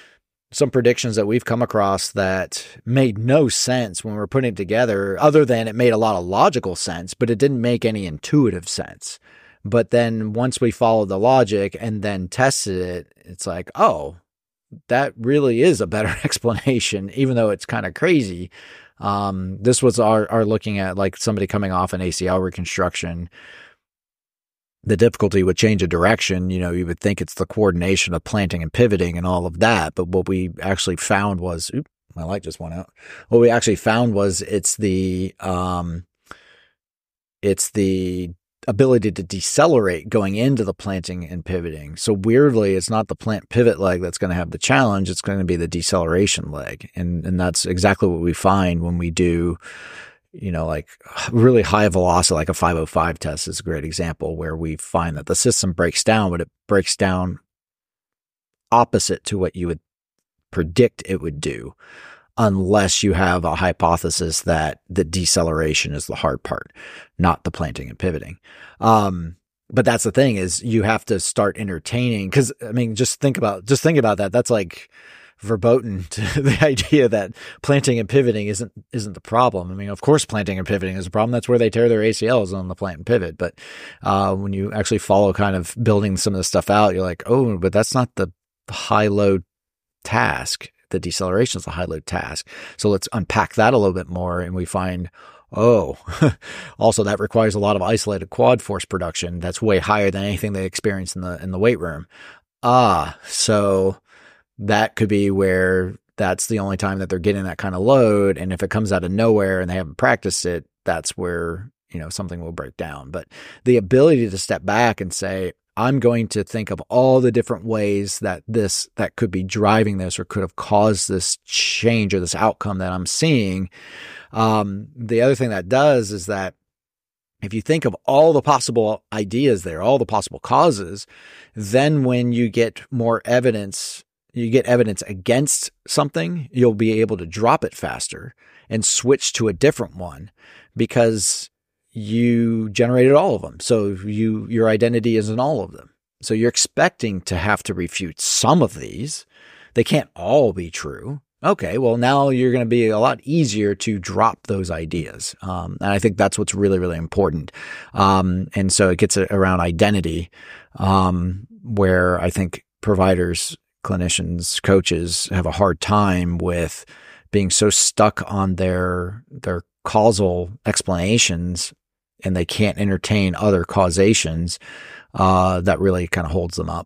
Speaker 3: some predictions that we've come across that made no sense when we're putting it together, other than it made a lot of logical sense, but it didn't make any intuitive sense. But then once we followed the logic and then tested it, it's like, oh, that really is a better explanation, even though it's kind of crazy. This was our looking at like somebody coming off an ACL reconstruction. The difficulty with change of direction, you would think it's the coordination of planting and pivoting and all of that. But what we actually found was, my light just went out. What we actually found was it's the ability to decelerate going into the planting and pivoting. So weirdly, it's not the plant pivot leg that's going to have the challenge. It's going to be the deceleration leg. And that's exactly what we find when we do, like really high velocity, like a 505 test is a great example where we find that the system breaks down, but it breaks down opposite to what you would predict it would do, unless you have a hypothesis that the deceleration is the hard part, not the planting and pivoting. But that's the thing, is you have to start entertaining, because I mean, just think about that. That's like verboten to the idea that planting and pivoting isn't the problem. I mean, of course, planting and pivoting is a problem. That's where they tear their ACLs, on the plant and pivot. But when you actually follow kind of building some of this stuff out, you're like, oh, but that's not the high load task. The deceleration is a high load task. So let's unpack that a little bit more, and we find, also that requires a lot of isolated quad force production. That's way higher than anything they experience in the weight room. So that could be where that's the only time that they're getting that kind of load. And if it comes out of nowhere and they haven't practiced it, that's where, something will break down. But the ability to step back and say, I'm going to think of all the different ways that could be driving this or could have caused this change or this outcome that I'm seeing. The other thing that does is that if you think of all the possible ideas there, all the possible causes, then when you get more evidence, you get evidence against something, you'll be able to drop it faster and switch to a different one because you generated all of them. So your identity is in all of them. So you're expecting to have to refute some of these. They can't all be true. Okay, well, now you're going to be a lot easier to drop those ideas. And I think that's what's really, really important. And so it gets around identity, where I think providers, clinicians, coaches have a hard time with being so stuck on their causal explanations, and they can't entertain other causations, that really kind of holds them up.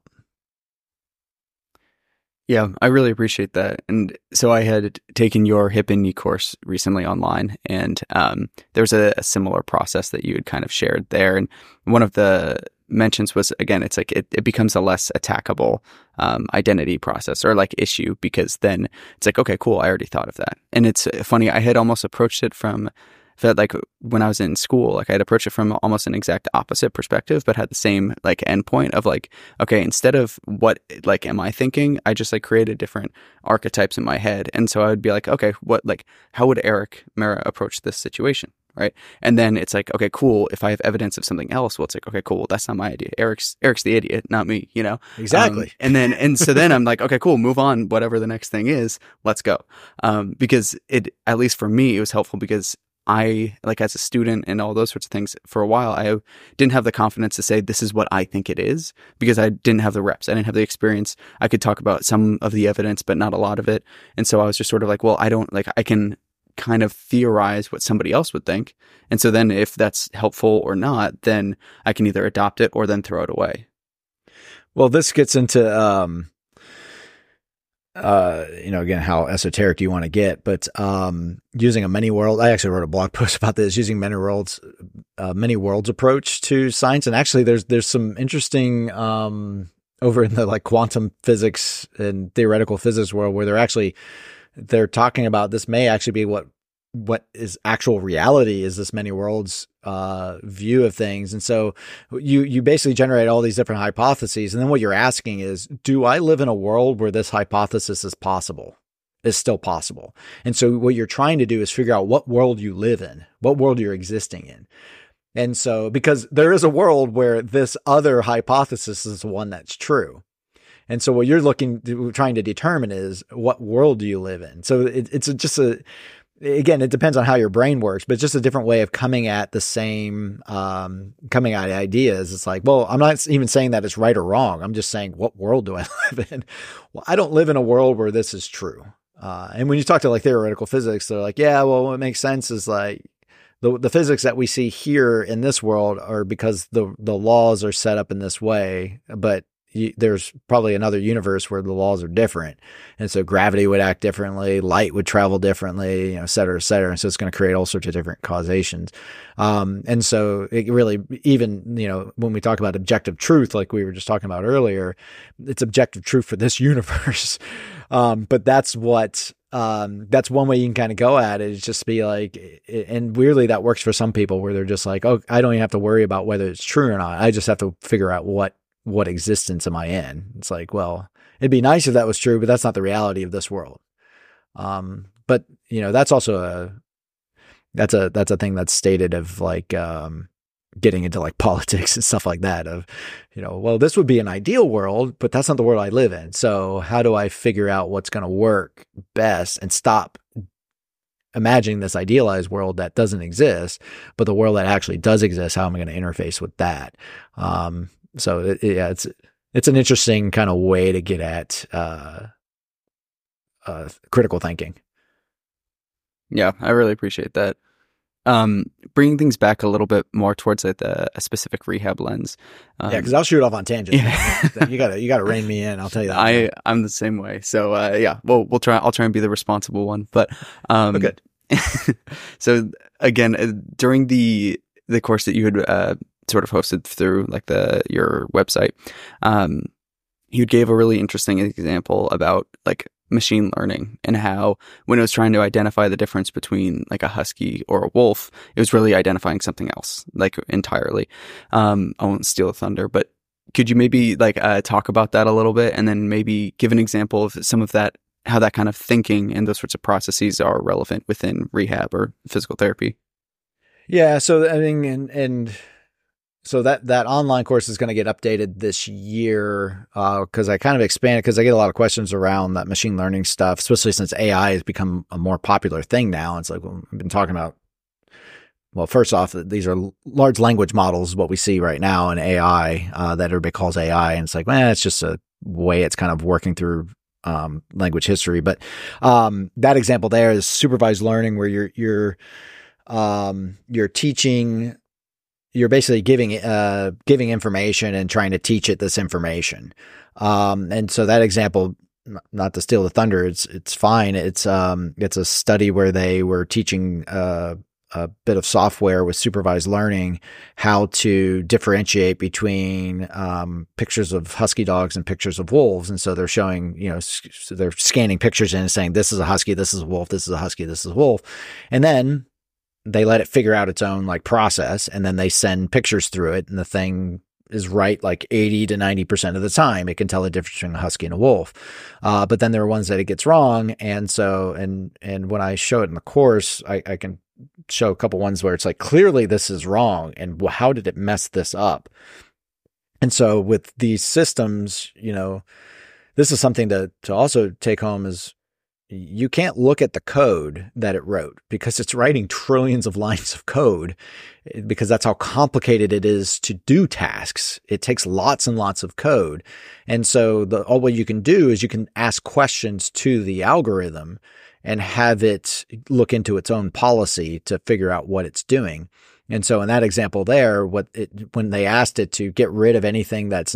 Speaker 1: Yeah, I really appreciate that. And so I had taken your hip and knee course recently online, and there's a similar process that you had kind of shared there. And one of the mentions was, again, it's like it becomes a less attackable identity process or like issue, because then it's like, okay, cool, I already thought of that. And it's funny, I had almost approached it from, felt like when I was in school, like I'd approach it from almost an exact opposite perspective, but had the same like endpoint of like, okay, instead of what like am I thinking, I just like created different archetypes in my head. And so I would be like, okay, how would Eric Mera approach this situation? Right. And then it's like, okay, cool. If I have evidence of something else, well, it's like, okay, cool. Well, that's not my idea. Eric's the idiot, not me,
Speaker 3: Exactly.
Speaker 1: And so then I'm like, okay, cool. Move on. Whatever the next thing is, let's go. Because at least for me, it was helpful because I, like as a student and all those sorts of things, for a while, I didn't have the confidence to say, this is what I think it is, because I didn't have the reps. I didn't have the experience. I could talk about some of the evidence, but not a lot of it. And so I was just sort of like, well, I can kind of theorize what somebody else would think. And so then if that's helpful or not, then I can either adopt it or then throw it away.
Speaker 3: Well, this gets into, again, how esoteric do you want to get, but, using a many world, I actually wrote a blog post about this, using many worlds approach to science. And actually there's some interesting, over in the like quantum physics and theoretical physics world where they're talking about this may actually be what is actual reality, is this many worlds view of things. And so you basically generate all these different hypotheses. And then what you're asking is, do I live in a world where this hypothesis is still possible? And so what you're trying to do is figure out what world you live in, what world you're existing in. And so, because there is a world where this other hypothesis is the one that's true. And so what trying to determine is, what world do you live in? So it's just again, it depends on how your brain works, but it's just a different way of coming at the same, coming at ideas. It's like, well, I'm not even saying that it's right or wrong. I'm just saying, what world do I live in? Well, I don't live in a world where this is true. And when you talk to like theoretical physics, they're like, yeah, well, what makes sense is like the physics that we see here in this world are because the laws are set up in this way, but there's probably another universe where the laws are different. And so gravity would act differently, light would travel differently, et cetera, et cetera. And so it's going to create all sorts of different causations. And so it really, even, when we talk about objective truth, like we were just talking about earlier, it's objective truth for this universe. But that's that's one way you can kind of go at it, is just be like, and weirdly that works for some people where they're just like, oh, I don't even have to worry about whether it's true or not. I just have to figure out what existence am I in? It's like, well, it'd be nice if that was true, but that's not the reality of this world. But that's also that's a thing that's stated of like, getting into like politics and stuff like that of, well, this would be an ideal world, but that's not the world I live in. So how do I figure out what's going to work best and stop imagining this idealized world that doesn't exist, but the world that actually does exist? How am I going to interface with that? So it's an interesting kind of way to get at critical thinking.
Speaker 1: Yeah, I really appreciate that. Bringing things back a little bit more towards like a specific rehab lens.
Speaker 3: Yeah, because I'll shoot off on tangents.
Speaker 1: Yeah.
Speaker 3: you gotta rein me in. I'll tell you that.
Speaker 1: I'm the same way. So yeah, we'll try. I'll try and be the responsible one. But
Speaker 3: good.
Speaker 1: So again, during the course that you had sort of hosted through like your website, you gave a really interesting example about like machine learning and how when it was trying to identify the difference between like a husky or a wolf, it was really identifying something else like entirely. I won't steal the thunder, but could you maybe like talk about that a little bit, and then maybe give an example of some of that, how that kind of thinking and those sorts of processes are relevant within rehab or physical therapy?
Speaker 3: Yeah. So I mean, and so that online course is going to get updated this year, because I kind of expanded, because I get a lot of questions around that machine learning stuff, especially since AI has become a more popular thing now. It's like, well, we've been talking about, well, first off, these are large language models, what we see right now in AI, that everybody calls AI. And it's like, man, it's just a way it's kind of working through language history. But that example there is supervised learning, where you're teaching. You're basically giving information and trying to teach it this information. And so that example, not to steal the thunder, it's fine. It's a study where they were teaching a bit of software with supervised learning how to differentiate between pictures of husky dogs and pictures of wolves. And so they're showing, so they're scanning pictures in and saying, this is a husky, this is a wolf, this is a husky, this is a wolf. And then they let it figure out its own like process, and then they send pictures through it, and the thing is right like 80 to 90% of the time. It can tell the difference between a husky and a wolf. But then there are ones that it gets wrong. And so, and when I show it in the course, I can show a couple ones where it's like, clearly this is wrong. And how did it mess this up? And so with these systems, this is something to also take home, is you can't look at the code that it wrote, because it's writing trillions of lines of code, because that's how complicated it is to do tasks. It takes lots and lots of code. And so all what you can do is you can ask questions to the algorithm and have it look into its own policy to figure out what it's doing. And so in that example there, when they asked it to get rid of anything that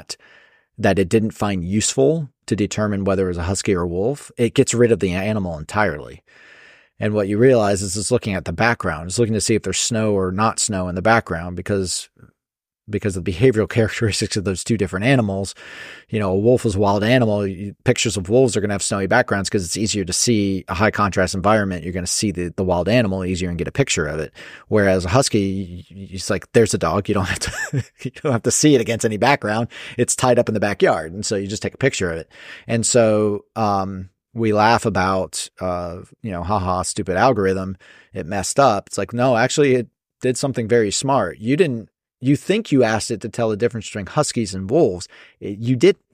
Speaker 3: it didn't find useful to determine whether it was a husky or a wolf, it gets rid of the animal entirely. And what you realize is it's looking at the background. It's looking to see if there's snow or not snow in the background, because of the behavioral characteristics of those two different animals. A wolf is a wild animal. Pictures of wolves are going to have snowy backgrounds because it's easier to see a high contrast environment. You're going to see the wild animal easier and get a picture of it. Whereas a husky, it's like, there's a dog. You don't have to see it against any background. It's tied up in the backyard. And so you just take a picture of it. And so, we laugh about, haha, stupid algorithm. It messed up. It's like, no, actually it did something very smart. You think you asked it to tell the difference between huskies and wolves. You didn't.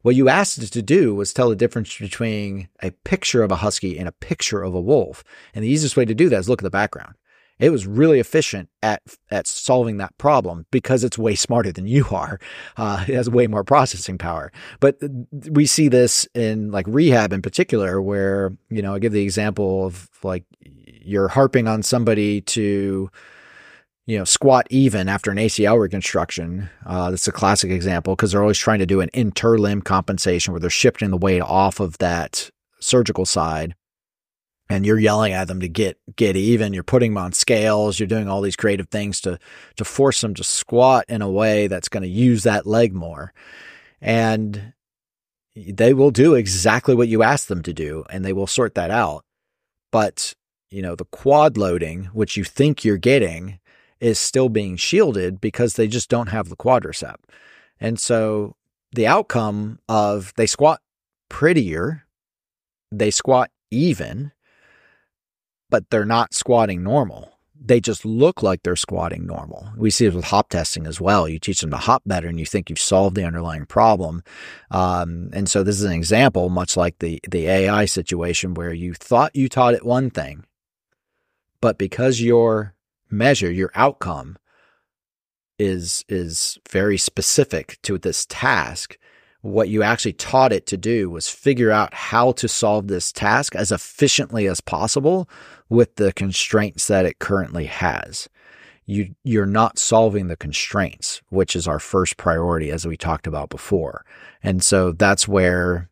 Speaker 3: What you asked it to do was tell the difference between a picture of a husky and a picture of a wolf. And the easiest way to do that is look at the background. It was really efficient at solving that problem because it's way smarter than you are. It has way more processing power. But we see this in like rehab in particular, where, I give the example of like you're harping on somebody to, squat even after an ACL reconstruction. That's a classic example because they're always trying to do an interlimb compensation where they're shifting the weight off of that surgical side. And you're yelling at them to get even. You're putting them on scales. You're doing all these creative things to force them to squat in a way that's going to use that leg more. And they will do exactly what you ask them to do, and they will sort that out. But, the quad loading, which you think you're getting, is still being shielded because they just don't have the quadricep. And so the outcome of they squat prettier, they squat even, but they're not squatting normal. They just look like they're squatting normal. We see it with hop testing as well. You teach them to hop better and you think you've solved the underlying problem. And so this is an example, much like the AI situation where you thought you taught it one thing, but because your measure, your outcome is very specific to this task, what you actually taught it to do was figure out how to solve this task as efficiently as possible with the constraints that it currently has. You're not solving the constraints, which is our first priority, as we talked about before. And so that's where,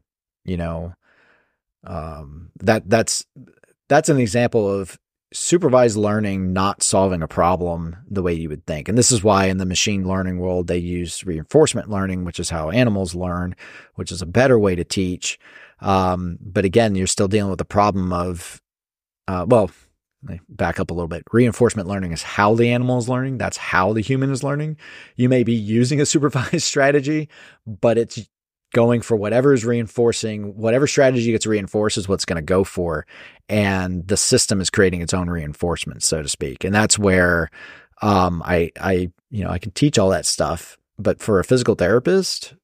Speaker 3: that's an example of supervised learning not solving a problem the way you would think. And this is why in the machine learning world, they use reinforcement learning, which is how animals learn, which is a better way to teach. But again, you're still dealing with the problem of, let me back up a little bit. Reinforcement learning is how the animal is learning. That's how the human is learning. You may be using a supervised strategy, but it's going for whatever is reinforcing, whatever strategy gets reinforced is what's going to go for. And the system is creating its own reinforcements, so to speak. And that's where I can teach all that stuff. But for a physical therapist,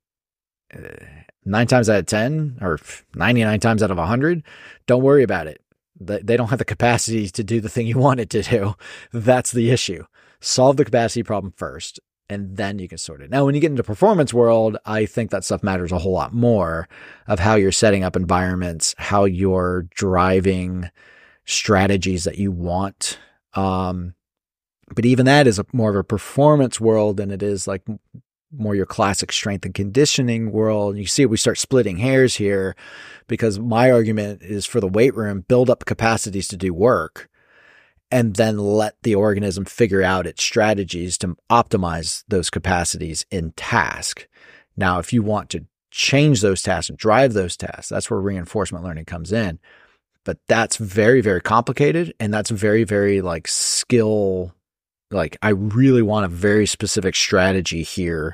Speaker 3: 9 times out of 10 or 99 times out of 100, don't worry about it. They don't have the capacity to do the thing you want it to do. That's the issue. Solve the capacity problem first, and then you can sort it. Now, when you get into performance world, I think that stuff matters a whole lot more of how you're setting up environments, how you're driving strategies that you want. But even that is more of a performance world than it is like more your classic strength and conditioning world. You see, we start splitting hairs here because my argument is for the weight room, build up capacities to do work and then let the organism figure out its strategies to optimize those capacities in task. Now, if you want to change those tasks and drive those tasks, that's where reinforcement learning comes in. But that's very, very complicated. And that's very, very like skill. Like I really want a very specific strategy here.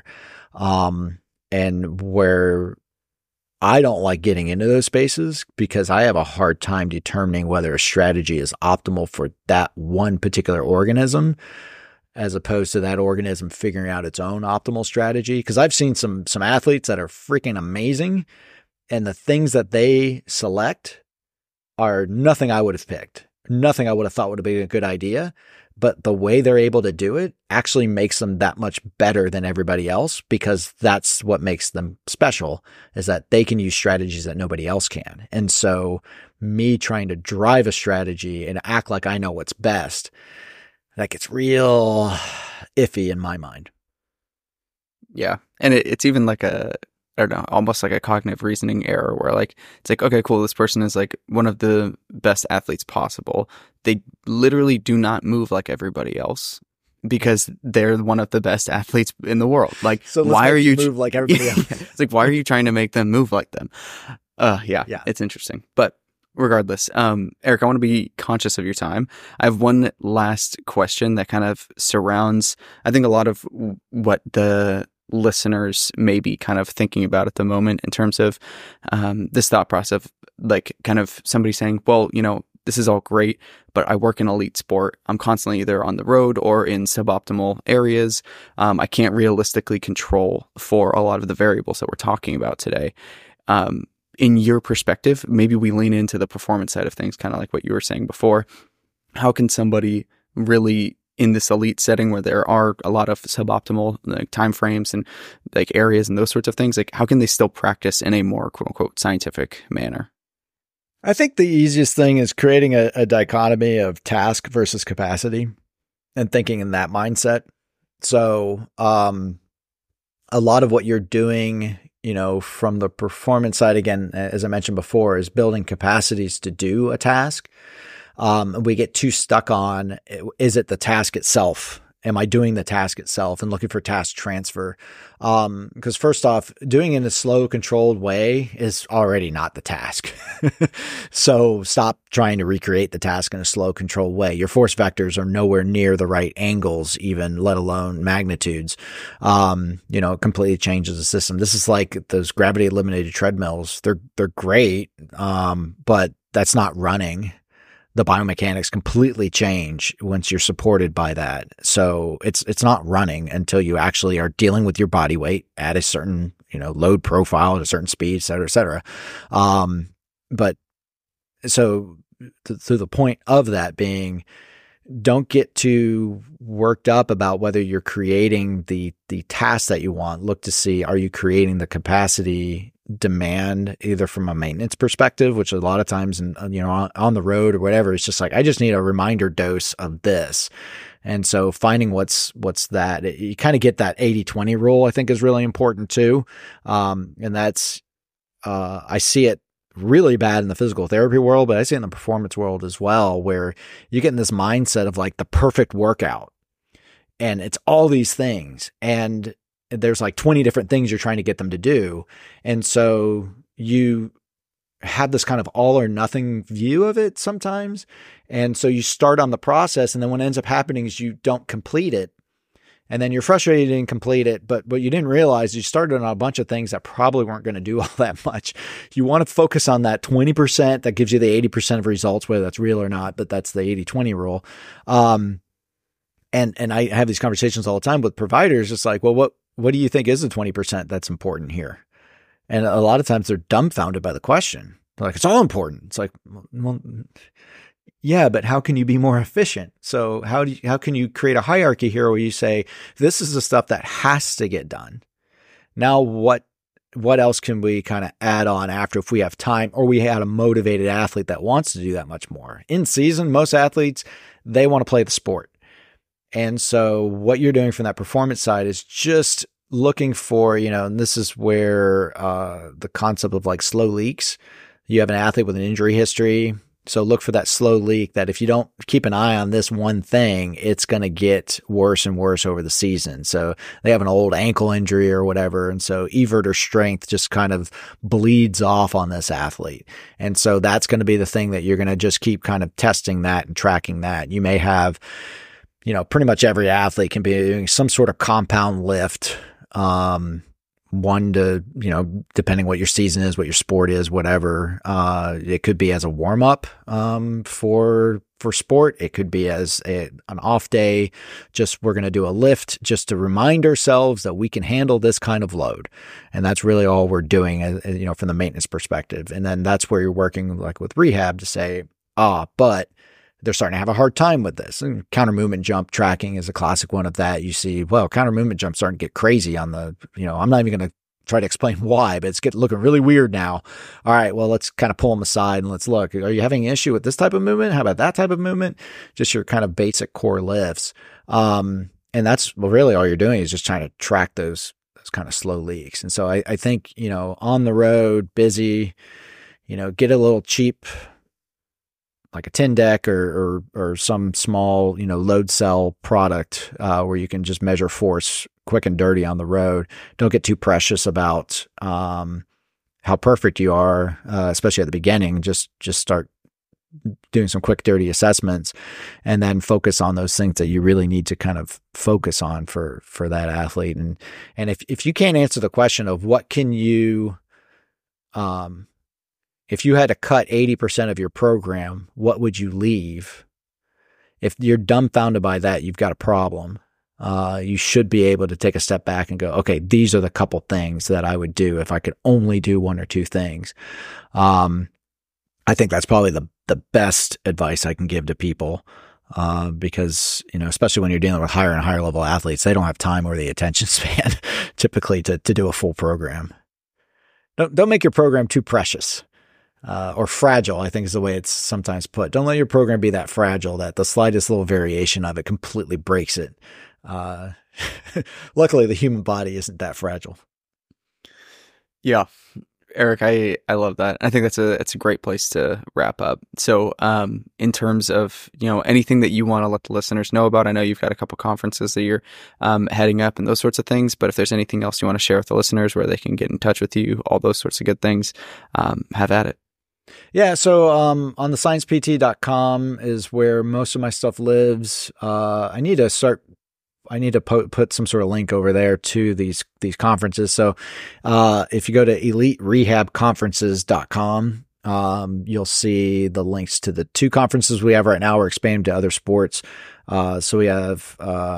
Speaker 3: And where I don't like getting into those spaces because I have a hard time determining whether a strategy is optimal for that one particular organism as opposed to that organism figuring out its own optimal strategy. Because I've seen some athletes that are freaking amazing and the things that they select are nothing I would have picked, nothing I would have thought would have been a good idea. But the way they're able to do it actually makes them that much better than everybody else because that's what makes them special is that they can use strategies that nobody else can. And so me trying to drive a strategy and act like I know what's best, that gets real iffy in my mind.
Speaker 1: Yeah. And it's even like I don't know, almost like a cognitive reasoning error where like, it's like, okay, cool. This person is like one of the best athletes possible. They literally do not move like everybody else because they're one of the best athletes in the world. Like,
Speaker 3: so
Speaker 1: why are you
Speaker 3: move like everybody else?
Speaker 1: It's like, why are you trying to make them move like them? Yeah, it's interesting. But regardless, Eric, I want to be conscious of your time. I have one last question that kind of surrounds, I think, a lot of what the listeners may be kind of thinking about at the moment in terms of this thought process of like kind of somebody saying, well, this is all great, but I work in elite sport. I'm constantly either on the road or in suboptimal areas. I can't realistically control for a lot of the variables that we're talking about today. In your perspective, maybe we lean into the performance side of things, kind of like what you were saying before. How can somebody really, in this elite setting where there are a lot of suboptimal like time frames and like areas and those sorts of things, like how can they still practice in a more quote unquote scientific manner?
Speaker 3: I think the easiest thing is creating a dichotomy of task versus capacity and thinking in that mindset. So, a lot of what you're doing, from the performance side, again, as I mentioned before, is building capacities to do a task. We get too stuck on, is it the task itself? Am I doing the task itself and looking for task transfer? Because first off, doing it in a slow, controlled way is already not the task. So stop trying to recreate the task in a slow, controlled way. Your force vectors are nowhere near the right angles, even, let alone magnitudes. It completely changes the system. This is like those gravity eliminated treadmills. They're great, but that's not running. The biomechanics completely change once you're supported by that. So it's not running until you actually are dealing with your body weight at a certain, load profile at a certain speed, et cetera, et cetera. But so to the point of that being, don't get too worked up about whether you're creating the task that you want. Look to see, are you creating the capacity demand either from a maintenance perspective, which a lot of times on the road or whatever, it's just like, I just need a reminder dose of this. And so finding what's that, you kind of get that 80-20 rule, I think is really important too. And that's, I see it really bad in the physical therapy world, but I see it in the performance world as well, where you get in this mindset of like the perfect workout and it's all these things. And there's like 20 different things you're trying to get them to do. And so you have this kind of all or nothing view of it sometimes. And so you start on the process, and then what ends up happening is you don't complete it. And then you're frustrated you didn't complete it, but what you didn't realize, you started on a bunch of things that probably weren't going to do all that much. You want to focus on that 20% that gives you the 80% of results, whether that's real or not, but that's the 80-20 rule. And I have these conversations all the time with providers. It's like, well, what do you think is the 20% that's important here? And a lot of times they're dumbfounded by the question. They're like, it's all important. It's like, well, yeah, but how can you be more efficient? So how can you create a hierarchy here where you say, this is the stuff that has to get done. Now, what else can we kind of add on after if we have time, or we had a motivated athlete that wants to do that much more? In season, most athletes, they want to play the sport. And so what you're doing from that performance side is just looking for, and this is where the concept of like slow leaks. You have an athlete with an injury history. So look for that slow leak that if you don't keep an eye on this one thing, it's going to get worse and worse over the season. So they have an old ankle injury or whatever. And so evert or strength just kind of bleeds off on this athlete. And so that's going to be the thing that you're going to just keep kind of testing that and tracking that. You may have, pretty much every athlete can be doing some sort of compound lift, one to, depending what your season is, what your sport is, whatever. It could be as a warm up, for sport. It could be as an off day. Just, we're going to do a lift just to remind ourselves that we can handle this kind of load. And that's really all we're doing, from the maintenance perspective. And then that's where you're working like with rehab to say, but they're starting to have a hard time with this. And counter movement jump tracking is a classic one of that. You see, counter movement jumps starting to get crazy on the, I'm not even going to try to explain why, but it's looking really weird now. All right, well, let's kind of pull them aside and let's look. Are you having an issue with this type of movement? How about that type of movement? Just your kind of basic core lifts. And that's really all you're doing is just trying to track those kind of slow leaks. And so I think, on the road, busy, get a little cheap, like a 10 deck or some small, load cell product, where you can just measure force quick and dirty on the road. Don't get too precious about, how perfect you are, especially at the beginning. Just start doing some quick, dirty assessments and then focus on those things that you really need to kind of focus on for that athlete. And if you can't answer the question of what can you, if you had to cut 80% of your program, what would you leave? If you're dumbfounded by that, you've got a problem. You should be able to take a step back and go, okay, these are the couple things that I would do if I could only do one or two things. I think that's probably the best advice I can give to people, because, especially when you're dealing with higher and higher level athletes, they don't have time or the attention span typically to do a full program. Don't make your program too precious. Or fragile, I think is the way it's sometimes put. Don't let your program be that fragile that the slightest little variation of it completely breaks it. Luckily, the human body isn't that fragile.
Speaker 1: Yeah, Eric, I love that. I think that's a great place to wrap up. So, in terms of anything that you want to let the listeners know about, I know you've got a couple conferences that you're heading up and those sorts of things. But if there's anything else you want to share with the listeners, where they can get in touch with you, all those sorts of good things, have at it.
Speaker 3: Yeah. So, on the SciencePT.com is where most of my stuff lives. I need to put some sort of link over there to these conferences. So, if you go to EliteRehabConferences.com, you'll see the links to the two conferences we have right now. We're expanding to other sports. So we have,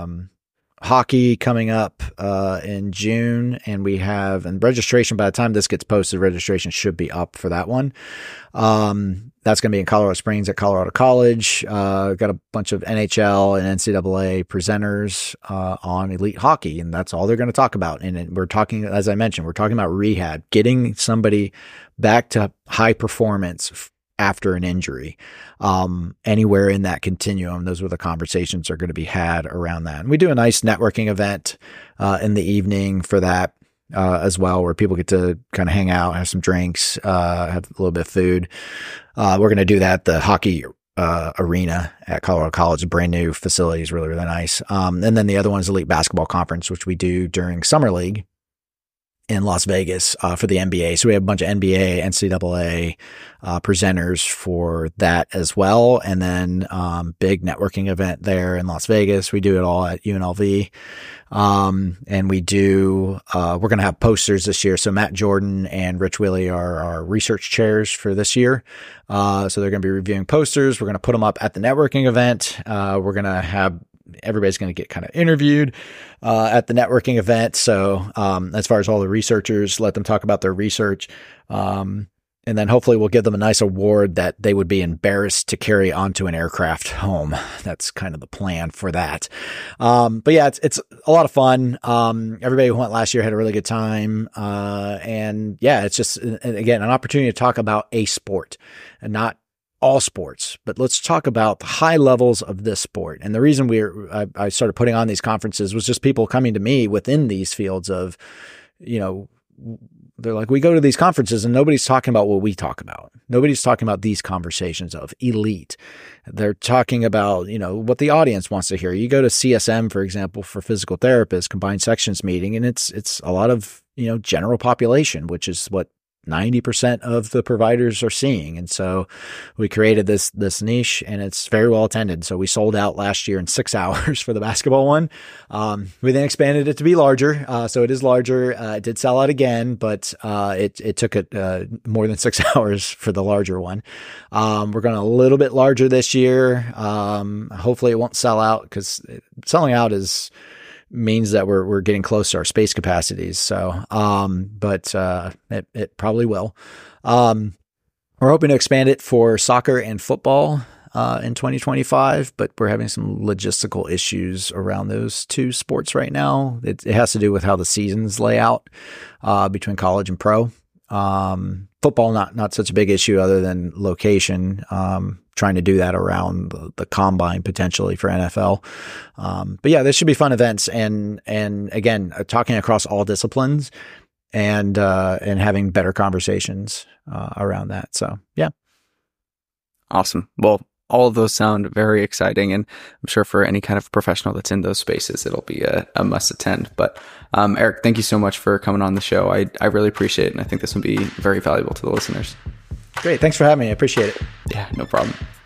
Speaker 3: hockey coming up in June, and registration, by the time this gets posted, registration should be up for that one. That's going to be in Colorado Springs at Colorado College. Got a bunch of NHL and NCAA presenters on elite hockey, and that's all they're going to talk about. And we're talking, as I mentioned, we're talking about rehab, getting somebody back to high performance after an injury. Anywhere in that continuum, those were the conversations are going to be had around that. And we do a nice networking event in the evening for that as well, where people get to kind of hang out, have some drinks, have a little bit of food. We're going to do that at the hockey arena at Colorado College, a brand new facility, is really, really nice. And then the other one is Elite Basketball Conference, which we do during Summer League in Las Vegas for the NBA. So we have a bunch of NBA, NCAA presenters for that as well. And then big networking event there in Las Vegas. We do it all at UNLV. And we do, we're going to have posters this year. So Matt Jordan and Rich Willey are our research chairs for this year. So they're going to be reviewing posters. We're going to put them up at the networking event. We're going to have everybody's going to get kind of interviewed at the networking event. So as far as all the researchers, let them talk about their research. And then hopefully we'll give them a nice award that they would be embarrassed to carry onto an aircraft home. That's kind of the plan for that. But yeah, it's a lot of fun. Everybody who went last year had a really good time. And yeah, it's just, again, an opportunity to talk about a sport and not all sports, but let's talk about the high levels of this sport. And the reason I started putting on these conferences was just people coming to me within these fields of, they're like, we go to these conferences and nobody's talking about what we talk about. Nobody's talking about these conversations of elite. They're talking about, what the audience wants to hear. You go to CSM, for example, for physical therapists, combined sections meeting, and it's a lot of, general population, which is what 90% of the providers are seeing. And so we created this niche, and it's very well attended. So we sold out last year in 6 hours for the basketball one. We then expanded it to be larger. So it is larger. It did sell out again, but it took it more than 6 hours for the larger one. We're going a little bit larger this year. Hopefully it won't sell out, because selling out means that we're getting close to our space capacities. So, but it probably will. We're hoping to expand it for soccer and football in 2025, but we're having some logistical issues around those two sports right now. It has to do with how the seasons lay out between college and pro. Football, not such a big issue other than location. Trying to do that around the combine potentially for NFL. But yeah, this should be fun events, and again, talking across all disciplines and having better conversations around that. So yeah.
Speaker 1: Awesome. Well, all of those sound very exciting, and I'm sure for any kind of professional that's in those spaces, it'll be a must attend. But Eric, thank you so much for coming on the show. I really appreciate it, and I think this will be very valuable to the listeners.
Speaker 3: Great. Thanks for having me. I appreciate it.
Speaker 1: Yeah, no problem.